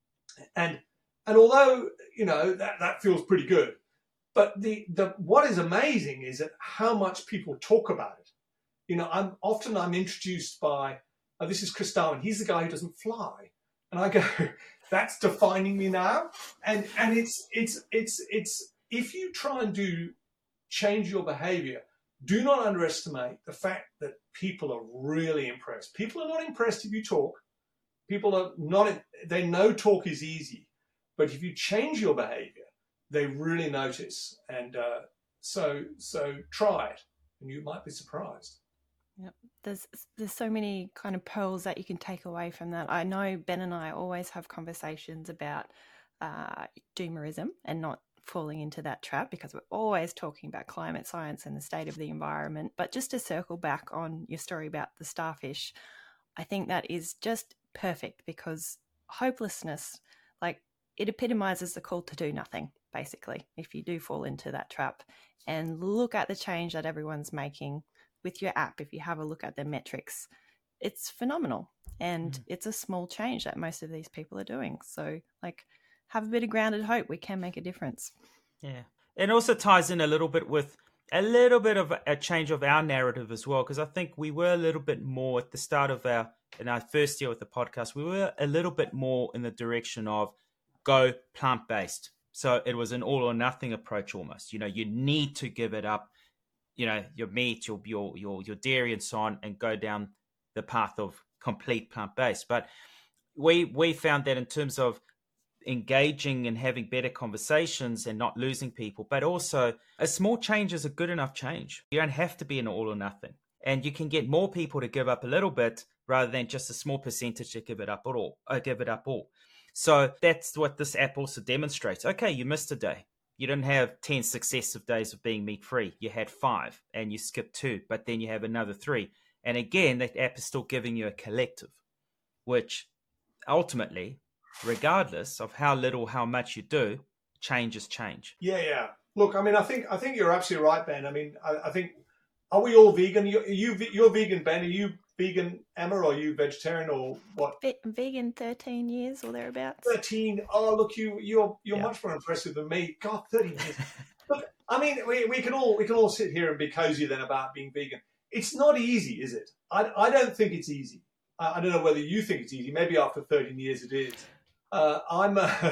and and although you know that that feels pretty good, but the the what is amazing is that how much people talk about it. You know, I'm often I'm introduced by, oh, this is Chris Darwin. He's the guy who doesn't fly, and I go, that's defining me now. And and it's it's it's it's if you try and do change your behaviour, do not underestimate the fact that people are really impressed. People are not impressed if you talk. People are not. They know talk is easy, but if you change your behaviour, they really notice. And uh, so so try it, and you might be surprised. Yep. There's there's so many kind of pearls that you can take away from that. I know Ben and I always have conversations about uh, doomerism and not falling into that trap, because we're always talking about climate science and the state of the environment. But just to circle back on your story about the starfish, I think that is just perfect, because hopelessness, like, it epitomizes the call to do nothing, basically, if you do fall into that trap. And look at the change that everyone's making with your app. If you have a look at the metrics, it's phenomenal, and mm. it's a small change that most of these people are doing. So, like, have a bit of grounded hope. We can make a difference. Yeah. It also ties in a little bit with a little bit of a change of our narrative as well, because I think we were a little bit more at the start of our, in our first year with the podcast, we were a little bit more in the direction of go plant-based. So it was an all or nothing approach almost. You know, you need to give it up, you know, your meat, your your your your dairy and so on, and go down the path of complete plant-based. But we we found that in terms of engaging and having better conversations and not losing people, but also a small change is a good enough change. You don't have to be an all or nothing. And you can get more people to give up a little bit rather than just a small percentage to give it up at all, or give it up all. So that's what this app also demonstrates. Okay, you missed a day. You didn't have ten successive days of being meat-free. You had five and you skipped two, but then you have another three. And again, that app is still giving you a collective, which ultimately, regardless of how little, how much you do, change is change. Yeah, yeah. Look, I mean, I think I think you're absolutely right, Ben. I mean, I, I think, are we all vegan? You, you, you're vegan, Ben. Are you vegan, Emma, or are you vegetarian, or what? Ve- vegan thirteen years or thereabouts. thirteen. Oh, look, you, you're you're yeah. much more impressive than me. God, thirteen years. Look, I mean, we, we can all we can all sit here and be cozy then about being vegan. It's not easy, is it? I, I don't think it's easy. I, I don't know whether you think it's easy. Maybe after thirteen years it is. Uh, I'm, uh,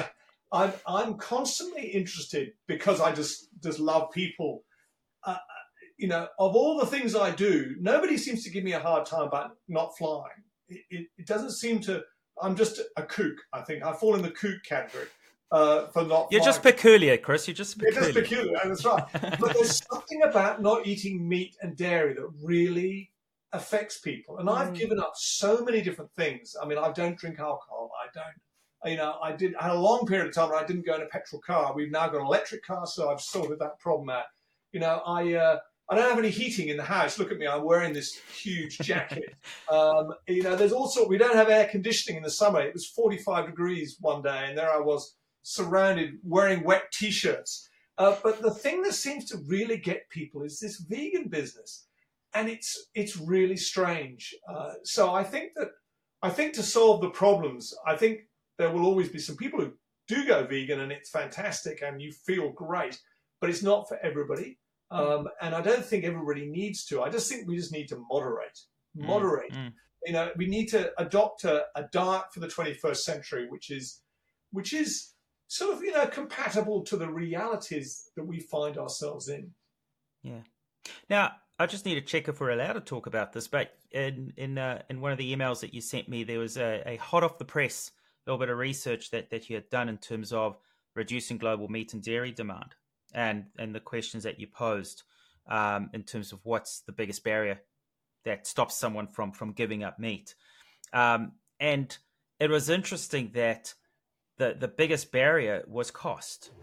I'm I'm constantly interested because I just just love people. Uh, you know, of all the things I do, nobody seems to give me a hard time about not flying. It, it, it doesn't seem to. I'm just a kook. I think I fall in the kook category uh, for not. You're flying. just peculiar, Chris. You're just peculiar. You're just peculiar. That's right. But there's something about not eating meat and dairy that really affects people. And I've mm. given up so many different things. I mean, I don't drink alcohol. I don't. You know, I did. I had a long period of time where I didn't go in a petrol car. We've now got an electric car, so I've sorted that problem out. You know, I. Uh, I don't have any heating in the house. Look at me. I'm wearing this huge jacket. um, you know, there's also, we don't have air conditioning in the summer. It was forty-five degrees one day, and there I was surrounded wearing wet T-shirts. Uh, but the thing that seems to really get people is this vegan business. And it's it's really strange. Uh, so I think that, I think to solve the problems, I think there will always be some people who do go vegan and it's fantastic and you feel great, but it's not for everybody. Um, and I don't think everybody needs to. I just think we just need to moderate, moderate. Mm, mm. You know, we need to adopt a, a diet for the twenty-first century, which is, which is sort of, you know, compatible to the realities that we find ourselves in. Yeah. Now, I just need to check if we're allowed to talk about this, but in in uh, in one of the emails that you sent me, there was a, a hot off the press little bit of research that, that you had done in terms of reducing global meat and dairy demand. And and the questions that you posed um, in terms of what's the biggest barrier that stops someone from from giving up meat. Um, and it was interesting that the, the biggest barrier was cost.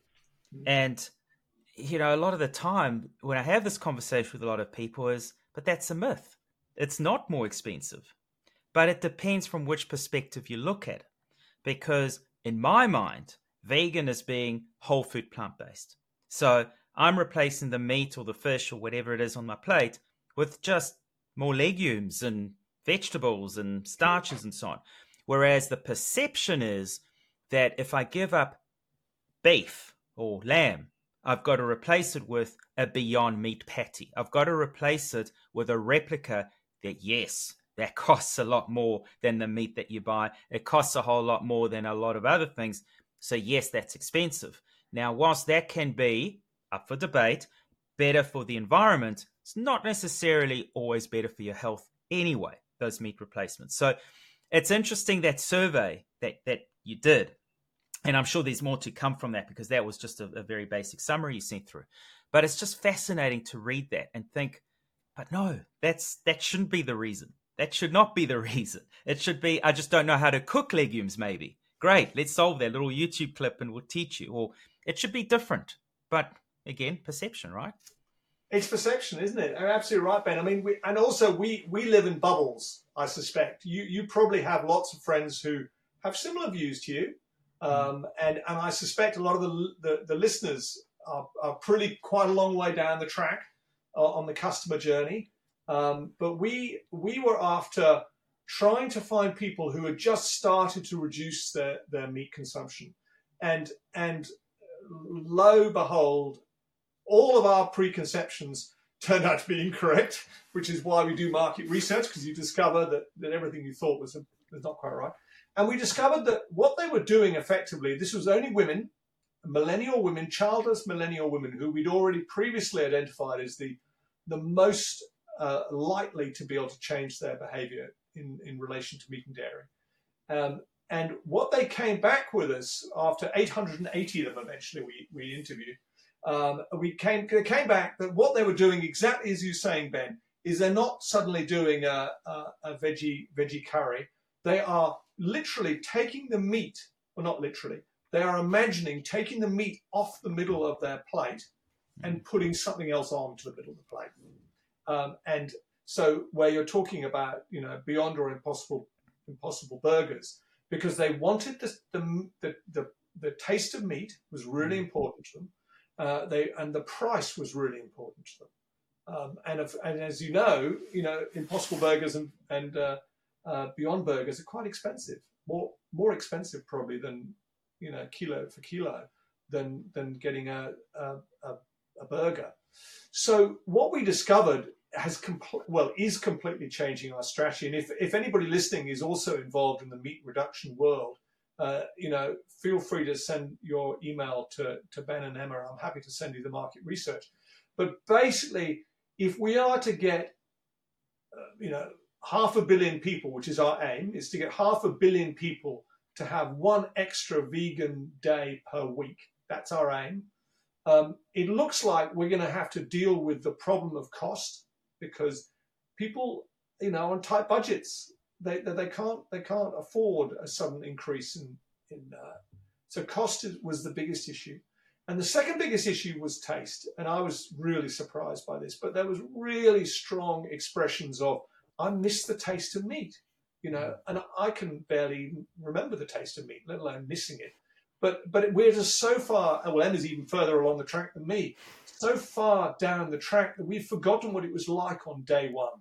And, you know, a lot of the time when I have this conversation with a lot of people is, but that's a myth. It's not more expensive. But it depends from which perspective you look at it. Because in my mind, vegan is being whole food plant-based. So I'm replacing the meat or the fish or whatever it is on my plate with just more legumes and vegetables and starches and so on. Whereas the perception is that if I give up beef or lamb, I've got to replace it with a Beyond Meat patty. I've got to replace it with a replica that, yes, that costs a lot more than the meat that you buy. It costs a whole lot more than a lot of other things. So yes, that's expensive. Now, whilst that can be, up for debate, better for the environment, it's not necessarily always better for your health anyway, those meat replacements. So it's interesting, that survey that, that you did. And I'm sure there's more to come from that, because that was just a, a very basic summary you sent through. But it's just fascinating to read that and think, but no, that's that shouldn't be the reason. That should not be the reason. It should be, I just don't know how to cook legumes, maybe. Great, let's solve that little YouTube clip and we'll teach you. Or it should be different. But again, perception, right? It's perception, isn't it? You're absolutely right, Ben. I mean, we, and also we we live in bubbles, I suspect. You you probably have lots of friends who have similar views to you. Um, and, and I suspect a lot of the the, the listeners are, are pretty quite a long way down the track uh, on the customer journey. Um, but we we were after trying to find people who had just started to reduce their, their meat consumption. And, and lo behold, all of our preconceptions turned out to be incorrect, which is why we do market research, because you discover that, that everything you thought was, was not quite right. And we discovered that what they were doing effectively, this was only women, millennial women, childless millennial women, who we'd already previously identified as the, the most uh, likely to be able to change their behavior in, in relation to meat and dairy. Um, and what they came back with us after eight hundred eighty of them eventually we, we interviewed, um, we came, they came back that what they were doing, exactly as you're saying, Ben, is they're not suddenly doing a, a, a veggie veggie curry. They are literally taking the meat, well, not literally, they are imagining taking the meat off the middle of their plate and putting something else onto the middle of the plate. Um, and so where you're talking about, you know, Beyond or Impossible Impossible Burgers, because they wanted the the the, the, the taste of meat was really important to them. Uh, they and the price was really important to them. Um, and, if, and as you know, you know, Impossible Burgers and, and uh, uh, Beyond Burgers are quite expensive, more more expensive probably than, you know, kilo for kilo than than getting a a, a, a burger. So what we discovered has compl- well is completely changing our strategy. And if if anybody listening is also involved in the meat reduction world, uh, you know, feel free to send your email to, to Ben and Emma. I'm happy to send you the market research. But basically, if we are to get, uh, you know, half a billion people, which is our aim, is to get half a billion people to have one extra vegan day per week. That's our aim. Um, it looks like we're going to have to deal with the problem of cost, because people, you know, on tight budgets, they they can't they can't afford a sudden increase in in. Uh, so cost was the biggest issue, and the second biggest issue was taste. And I was really surprised by this, but there was really strong expressions of, I miss the taste of meat, you know, and I can barely remember the taste of meat, let alone missing it. But but we're just so far, well, Emma's even further along the track than me, so far down the track that we've forgotten what it was like on day one.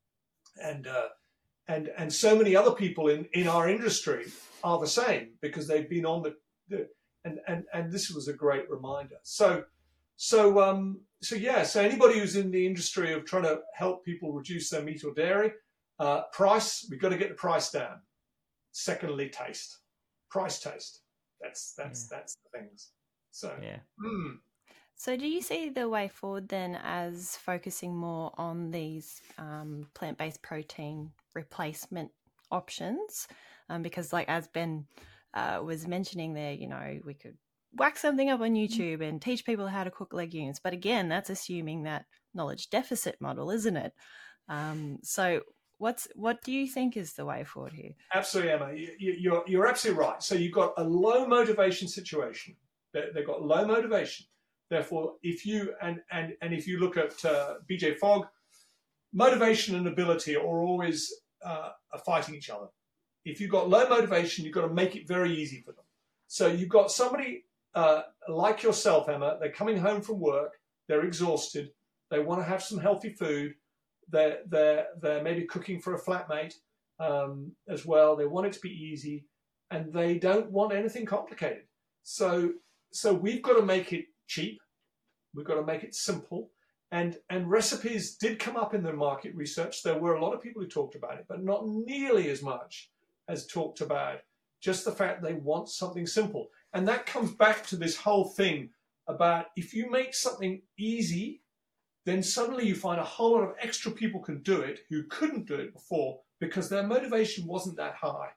And uh, and and so many other people in, in our industry are the same, because they've been on the, the and, and and this was a great reminder. So so um so yeah, so anybody who's in the industry of trying to help people reduce their meat or dairy, uh, price, we've got to get the price down. Secondly, taste, price, taste. That's that's yeah. that's the things. So yeah. Mm. So do you see the way forward then as focusing more on these um, plant-based protein replacement options? Um, because like as Ben uh, was mentioning there, you know, we could whack something up on YouTube and teach people how to cook legumes. But again, that's assuming that knowledge deficit model, isn't it? Um, so what's what do you think is the way forward here? Absolutely, Emma. You, you're, you're absolutely right. So you've got a low motivation situation. They, they've got low motivation. Therefore, if you and and and if you look at uh, B J Fogg, motivation and ability are always uh, are fighting each other. If you've got low motivation, you've got to make it very easy for them. So you've got somebody uh, like yourself, Emma. They're coming home from work. They're exhausted. They want to have some healthy food. They're they're they're maybe cooking for a flatmate um, as well. They want it to be easy, and they don't want anything complicated. So so we've got to make it cheap. We've got to make it simple. And, and recipes did come up in the market research. There were a lot of people who talked about it, but not nearly as much as talked about just the fact they want something simple. And that comes back to this whole thing about if you make something easy, then suddenly you find a whole lot of extra people can do it who couldn't do it before because their motivation wasn't that high.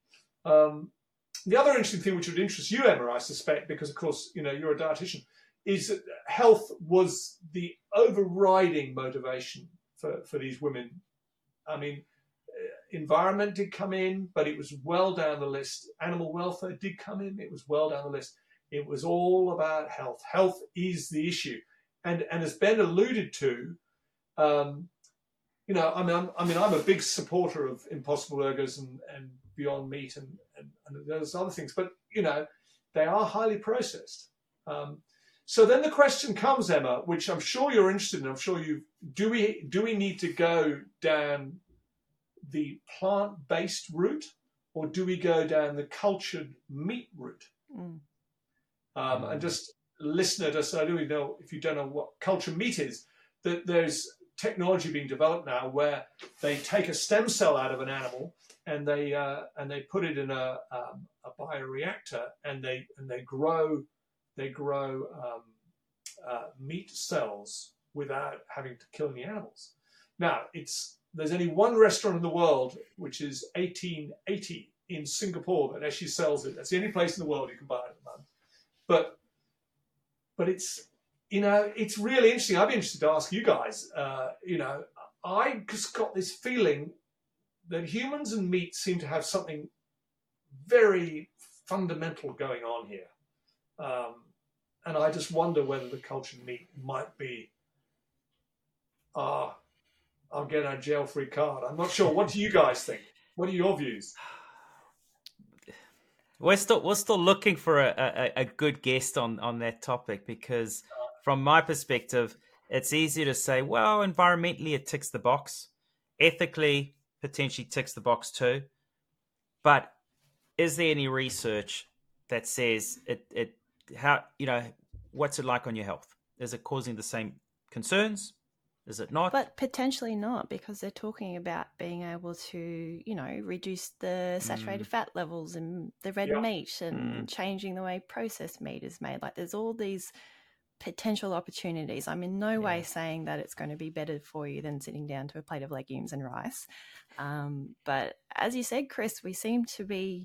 Um, the other interesting thing which would interest you, Emma, I suspect, because of course, you know, you're a dietitian, is that health was the overriding motivation for, for these women. I mean, environment did come in, but it was well down the list. Animal welfare did come in. It was well down the list. It was all about health. Health is the issue. And and as Ben alluded to, um, you know, I mean, I'm, I mean, I'm a big supporter of Impossible Burgers and, and Beyond Meat and, and, and those other things, but, you know, they are highly processed. Um, So then the question comes, Emma, which I'm sure you're interested in. I'm sure you do. We do we need to go down the plant-based route, or do we go down the cultured meat route? Mm. Um, and just listener, just I don't even know if you don't know what cultured meat is. That there's technology being developed now where they take a stem cell out of an animal and they uh, and they put it in a, um, a bioreactor and they and they grow. They grow um, uh, meat cells without having to kill any animals. Now, it's there's only one restaurant in the world, which is eighteen eighty in Singapore, that actually sells it. That's the only place in the world you can buy it at the moment. But, but it's, you know, it's really interesting. I'd be interested to ask you guys, uh, you know, I just got this feeling that humans and meat seem to have something very fundamental going on here. Um, and I just wonder whether the cultured meat might be, ah, uh, I'll get a jail-free card. I'm not sure. What do you guys think? What are your views? We're still we're still looking for a, a, a good guest on, on that topic because, from my perspective, it's easy to say, well, environmentally it ticks the box, ethically potentially ticks the box too, but is there any research that says it it how, you know, what's it like on your health? Is it causing the same concerns? Is it not? But potentially not, because they're talking about being able to, you know, reduce the saturated mm. fat levels in the red yeah. meat and mm. changing the way processed meat is made. Like there's all these potential opportunities. I'm in no yeah. way saying that it's going to be better for you than sitting down to a plate of legumes and rice. Um, but as you said, Chris, we seem to be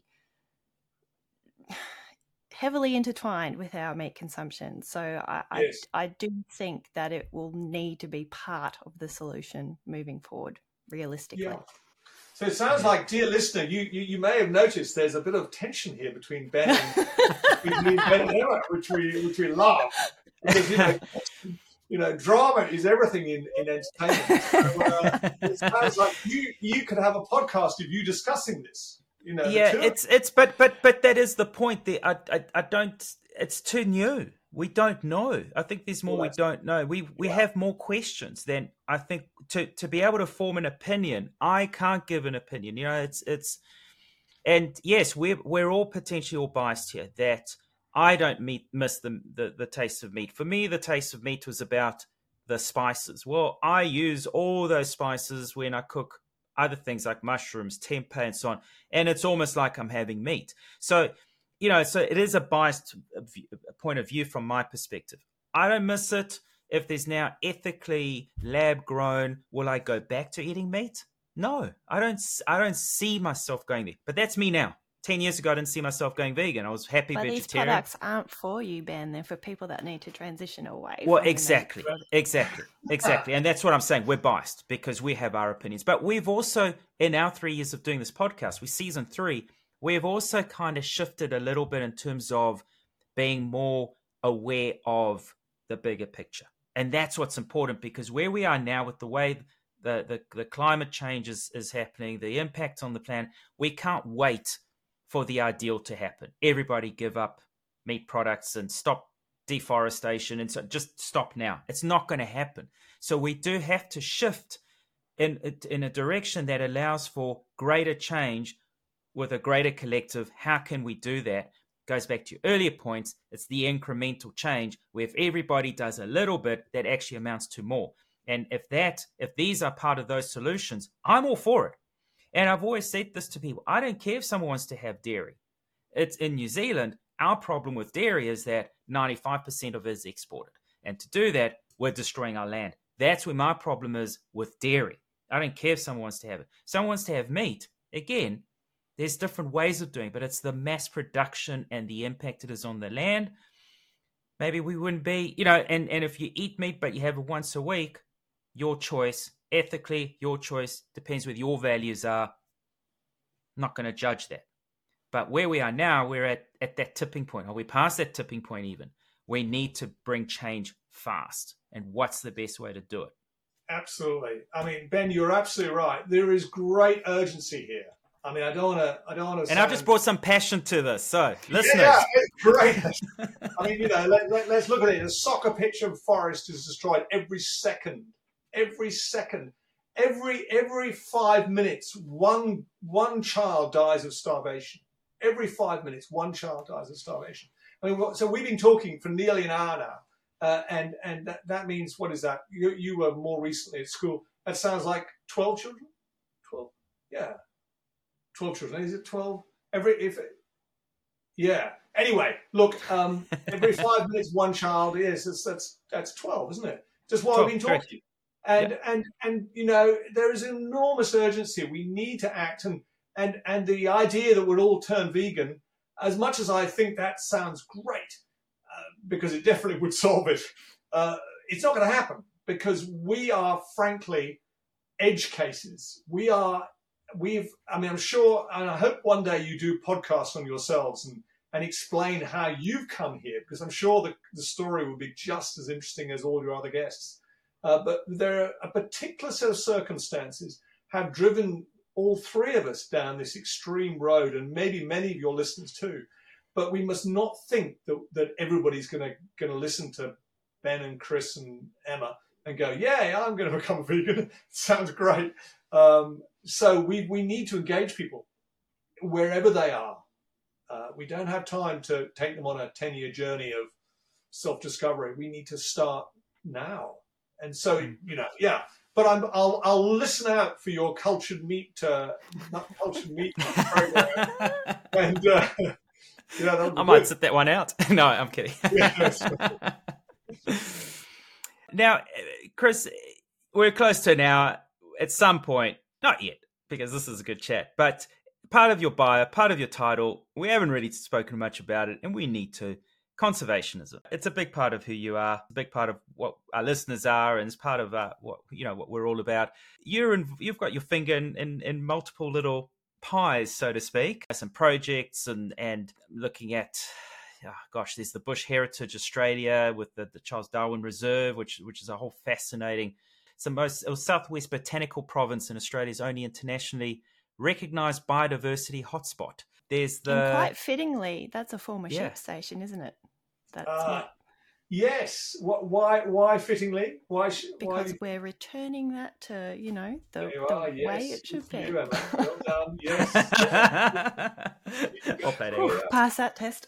heavily intertwined with our meat consumption. So I, yes. I, I do think that it will need to be part of the solution moving forward, realistically. Yeah. So it sounds yeah. like, dear listener, you, you, you may have noticed there's a bit of tension here between Ben and, between Ben and Emma, which we, which we love. Because, you know, you know, drama is everything in, in entertainment. So, uh, it sounds like you, you could have a podcast of you discussing this. You know, yeah, it's it's but but but that is the point. There, I, I I don't. It's too new. We don't know. I think there's more well, we don't know. We we yeah. have more questions than I think to to be able to form an opinion. I can't give an opinion. You know, it's it's, and yes, we're we're all potentially all biased here. That I don't meet, miss the, the the taste of meat. For me, the taste of meat was about the spices. Well, I use all those spices when I cook other things like mushrooms, tempeh, and so on. And it's almost like I'm having meat. So, you know, so it is a biased point of view from my perspective. I don't miss it. If there's now ethically lab grown, will I go back to eating meat? No, I don't. I don't see myself going there. But that's me now. Ten years ago, I didn't see myself going vegan. I was happy but vegetarian. These products aren't for you, Ben. They're for people that need to transition away. Well, from exactly, exactly, exactly. And that's what I'm saying. We're biased because we have our opinions. But we've also, in our three years of doing this podcast, we season three, we've also kind of shifted a little bit in terms of being more aware of the bigger picture. And that's what's important, because where we are now with the way the, the, the climate change is, is happening, the impact on the planet, we can't wait for the ideal to happen. Everybody give up meat products and stop deforestation, and so just stop now. It's not going to happen. So we do have to shift in in a direction that allows for greater change with a greater collective. How can we do that? Goes back to your earlier points. It's the incremental change where if everybody does a little bit, that actually amounts to more. And if that, if these are part of those solutions, I'm all for it. And I've always said this to people. I don't care if someone wants to have dairy. It's in New Zealand. Our problem with dairy is that ninety-five percent of it is exported. And to do that, we're destroying our land. That's where my problem is with dairy. I don't care if someone wants to have it. Someone wants to have meat. Again, there's different ways of doing it, but it's the mass production and the impact it is on the land. Maybe we wouldn't be, you know, and, and if you eat meat, but you have it once a week, your choice. Ethically, your choice, depends what your values are. I'm not going to judge that. But where we are now, we're at, at that tipping point. Are we past that tipping point even? We need to bring change fast. And what's the best way to do it? Absolutely. I mean, Ben, you're absolutely right. There is great urgency here. I mean, I don't want to. I don't want to. And sound... I've just brought some passion to this. So, listeners. Yeah, it's great. I mean, you know, let, let, let's look at it. A soccer pitch of forest is destroyed every second. Every second, every every five minutes, one one child dies of starvation. Every five minutes, one child dies of starvation. I mean, so we've been talking for nearly an hour now, uh, and and that, that means, what is that? You you were more recently at school. That sounds like twelve children. Twelve, yeah, twelve children. Is it twelve? Every if, it, yeah. Anyway, look, um, every five minutes, one child. Yes, that's that's that's twelve, isn't it? Just while we've been talking. Correct. And, yeah. and, and, you know, there is enormous urgency. We need to act. And, and, and the idea that we'll all turn vegan, as much as I think that sounds great, uh, because it definitely would solve it, uh, it's not going to happen, because we are, frankly, edge cases. We are, we've, I mean, I'm sure, and I hope one day you do podcasts on yourselves and, and explain how you've come here, because I'm sure the, the story will be just as interesting as all your other guests. Uh, but there are a particular set of circumstances have driven all three of us down this extreme road, and maybe many of your listeners too. But we must not think that, that everybody's going to going to listen to Ben and Chris and Emma and go, yeah, I'm going to become a vegan. Sounds great. Um, so we, we need to engage people wherever they are. Uh, we don't have time to take them on a ten-year journey of self-discovery. We need to start now. and so you know, yeah. But I'm, I'll I'll listen out for your cultured meat, uh, not cultured meat program, and uh, yeah, I might good. sit that one out. No, I'm kidding. Yes. Now, Chris, we're close to now. At some point, not yet, because this is a good chat, but part of your bio, part of your title, we haven't really spoken much about it, and we need to. Conservationism. It's a big part of who you are, a big part of what our listeners are, and it's part of uh, what you know what we're all about. You're in, you've got your finger in, in, in multiple little pies, so to speak. Some projects and and looking at, oh gosh, there's the Bush Heritage Australia with the, the Charles Darwin Reserve, which which is a whole fascinating. It's the most it was Southwest Botanical Province in Australia's only internationally recognised biodiversity hotspot. There's the and quite fittingly, that's a former yeah. sheep station, isn't it? That's uh, what, yes. What? Why? Why fittingly? Why? Sh- because why? we're returning that to you know the, There you the are, yes. way it should be. You, Emma. Well done. Yes. Off that Whew, area. pass that test.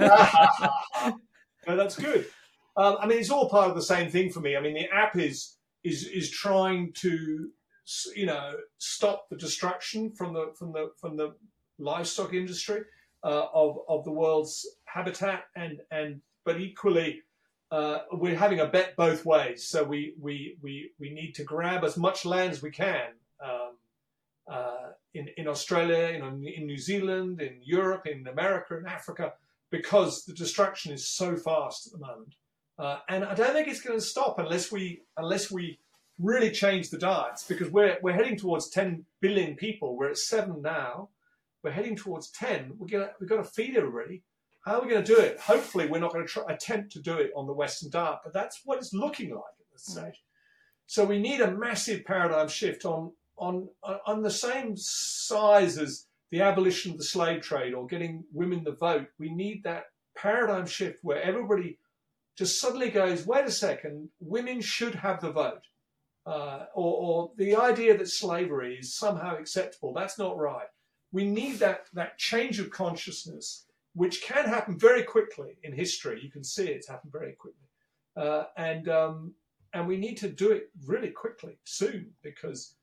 No, that's good. Um, I mean, it's all part of the same thing for me. I mean, the app is is is trying to, you know, stop the destruction from the from the from the livestock industry uh, of of the world's habitat, and and but equally, uh, we're having a bet both ways. So we we we we need to grab as much land as we can um, uh, in in Australia, in in New Zealand, in Europe, in America, in Africa, because the destruction is so fast at the moment. Uh, and I don't think it's going to stop unless we unless we really change the diets, because we're we're heading towards ten billion people. We're at seven now. We're heading towards ten. We're gonna we've got to feed everybody. How are we going to do it? Hopefully, we're not going to try, attempt to do it on the Western diet, but that's what it's looking like at this stage. So we need a massive paradigm shift on on on the same size as the abolition of the slave trade or getting women the vote. We need that paradigm shift where everybody just suddenly goes, wait a second, women should have the vote. Uh, or, or the idea that slavery is somehow acceptable, that's not right. We need that, that change of consciousness, which can happen very quickly in history. You can see it's happened very quickly. Uh, and um, and we need to do it really quickly, soon, because,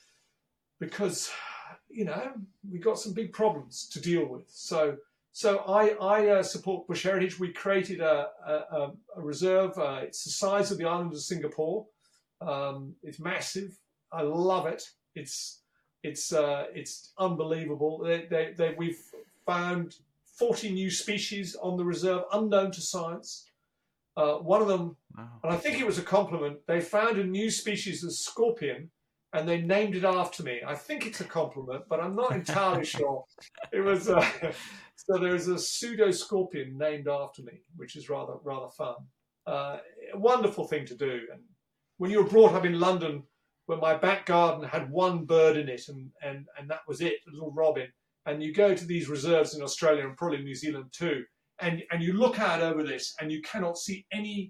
because you know, we've got some big problems to deal with. So So I, I uh, support Bush Heritage. We created a, a, a reserve. Uh, it's the size of the island of Singapore. Um, it's massive. I love it. It's it's uh, it's unbelievable. They, they, they, we've found forty new species on the reserve, unknown to science. Uh, one of them, wow. And I think it was a compliment, they found a new species of scorpion and they named it after me. I think it's a compliment, but I'm not entirely sure. It was... Uh, So there's a pseudo scorpion named after me, which is rather rather fun. Uh, a wonderful thing to do. And when you were brought up in London, where my back garden had one bird in it, and, and, and that was it, a little robin. And you go to these reserves in Australia and probably New Zealand too, and, and you look out over this, and you cannot see any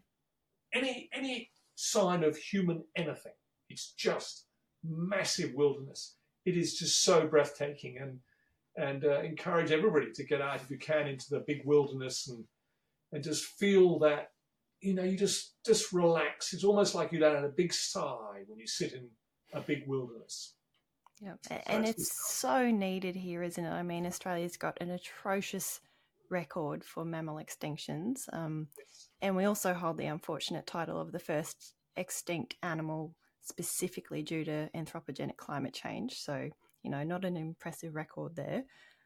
any any sign of human anything. It's just massive wilderness. It is just so breathtaking, and. And uh, encourage everybody to get out if you can into the big wilderness and and just feel that, you know, you just just relax. It's almost like you let out a big sigh when you sit in a big wilderness. Yeah, so and it's so needed here, isn't it? I mean, Australia's got an atrocious record for mammal extinctions, um, yes. And we also hold the unfortunate title of the first extinct animal specifically due to anthropogenic climate change. So, you know, not an impressive record there.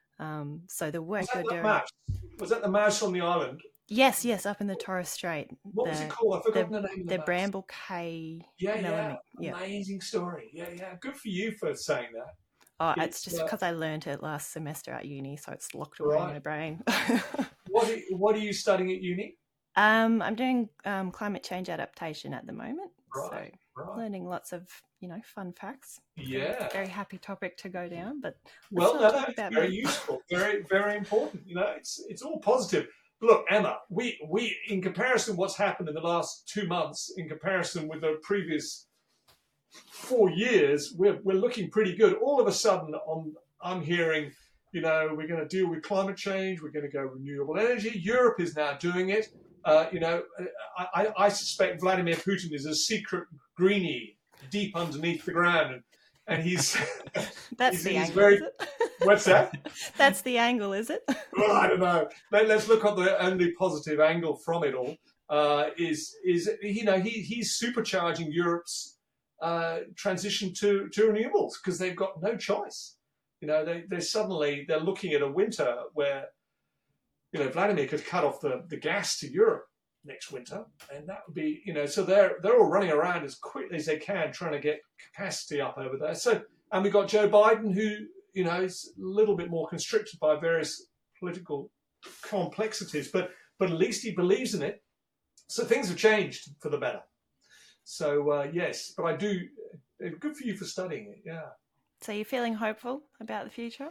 Um, so the work you're doing... Mouse? Was that the mouse on the island? Yes, yes, up in the Torres Strait. What the, was it called? I've forgotten the, the name of the the Bramble Cay. Yeah, Melanie. yeah, amazing story. Yeah, yeah, good for you for saying that. Oh, it's, it's just uh, because I learned it last semester at uni, so it's locked away right. in my brain. what, are, what are you studying at uni? Um, I'm doing um, climate change adaptation at the moment. Right, so right. learning lots of, you know, fun facts. Yeah. Very, very happy topic to go down, but well, no, no, that's very me. useful, very, very important. You know, it's it's all positive. Look, Emma, we we in comparison what's happened in the last two months, in comparison with the previous four years, we're we're looking pretty good. All of a sudden, on I'm hearing, you know, we're going to deal with climate change. We're going to go renewable energy. Europe is now doing it. Uh, you know, I, I, I suspect Vladimir Putin is a secret greenie deep underneath the ground, and, and he's that's he's, the he's angle. very. Is it? What's that? That's the angle, is it? Well, I don't know. Let, let's look at the only positive angle from it all. Uh, is is you know he he's supercharging Europe's uh, transition to to renewables because they've got no choice. You know, they they suddenly they're looking at a winter where, you know, Vladimir could cut off the, the gas to Europe next winter, and that would be, you know, so they're they're all running around as quickly as they can trying to get capacity up over there. So, and we've got Joe Biden, who, you know, is a little bit more constricted by various political complexities, but but at least he believes in it. So things have changed for the better. So uh, yes, but I do. Good for you for studying it. Yeah. So you're feeling hopeful about the future?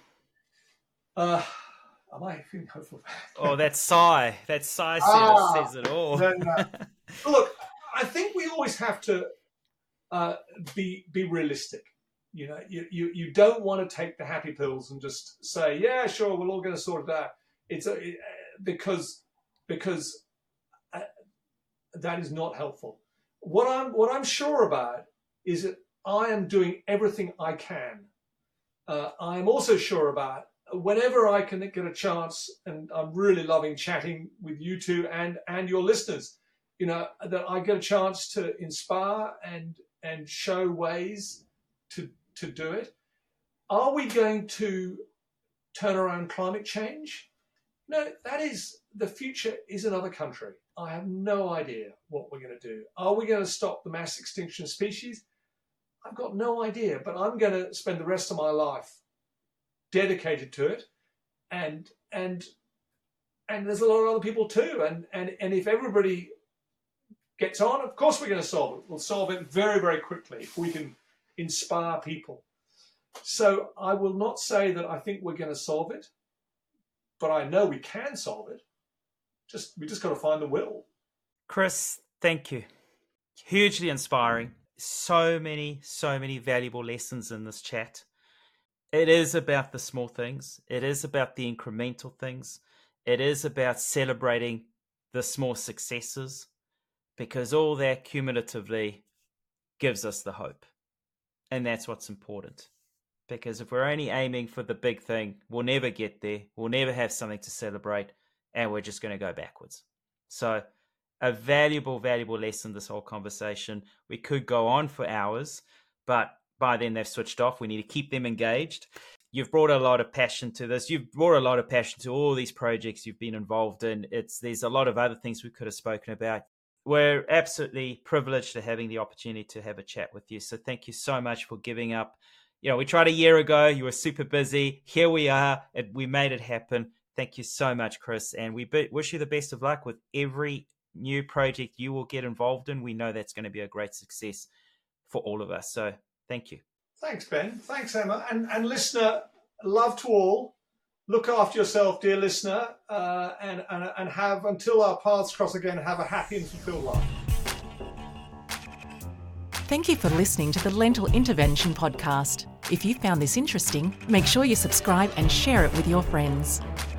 Uh, am I feeling hopeful? Oh, that sigh. That sigh says, ah, says it all. Then, uh, look, I think we always have to uh, be be realistic. You know, you, you, you don't want to take the happy pills and just say, yeah, sure, we're all going to sort it out. It's a, it, because because uh, that is not helpful. What I'm what I'm sure about is that I am doing everything I can. Uh, I am also sure about whenever I can get a chance, and I'm really loving chatting with you two and and your listeners. You know, that I get a chance to inspire and and show ways to to do it. Are we going to turn around climate change? No, that is, the future is another country. I have no idea what we're going to do. Are we going to stop the mass extinction of species? I've got no idea, but I'm going to spend the rest of my life dedicated to it. And and and there's a lot of other people too. And and, and if everybody gets on, of course we're going to solve it. We'll solve it very, very quickly if we can inspire people. So I will not say that I think we're going to solve it, but I know we can solve it. Just we just got to find the will. Chris, thank you. Hugely inspiring. So many, so many valuable lessons in this chat. It is about the small things. It is about the incremental things. It is about celebrating the small successes, because all that cumulatively gives us the hope. And that's what's important. Because if we're only aiming for the big thing, we'll never get there. We'll never have something to celebrate, and we're just going to go backwards. So a valuable, valuable lesson, this whole conversation. We could go on for hours, but by then they've switched off. We need to keep them engaged. You've brought a lot of passion to this. You've brought a lot of passion to all these projects you've been involved in. It's There's a lot of other things we could have spoken about. We're absolutely privileged to having the opportunity to have a chat with you. So thank you so much for giving up. You know, we tried a year ago. You were super busy. Here we are. And we made it happen. Thank you so much, Chris. And we be- wish you the best of luck with every new project you will get involved in. We know that's going to be a great success for all of us. So thank you. Thanks, Ben. Thanks, Emma. And, and listener, love to all. Look after yourself, dear listener, uh, and, and, and have, until our paths cross again, have a happy and fulfilled life. Thank you for listening to the Lentil Intervention Podcast. If you found this interesting, make sure you subscribe and share it with your friends.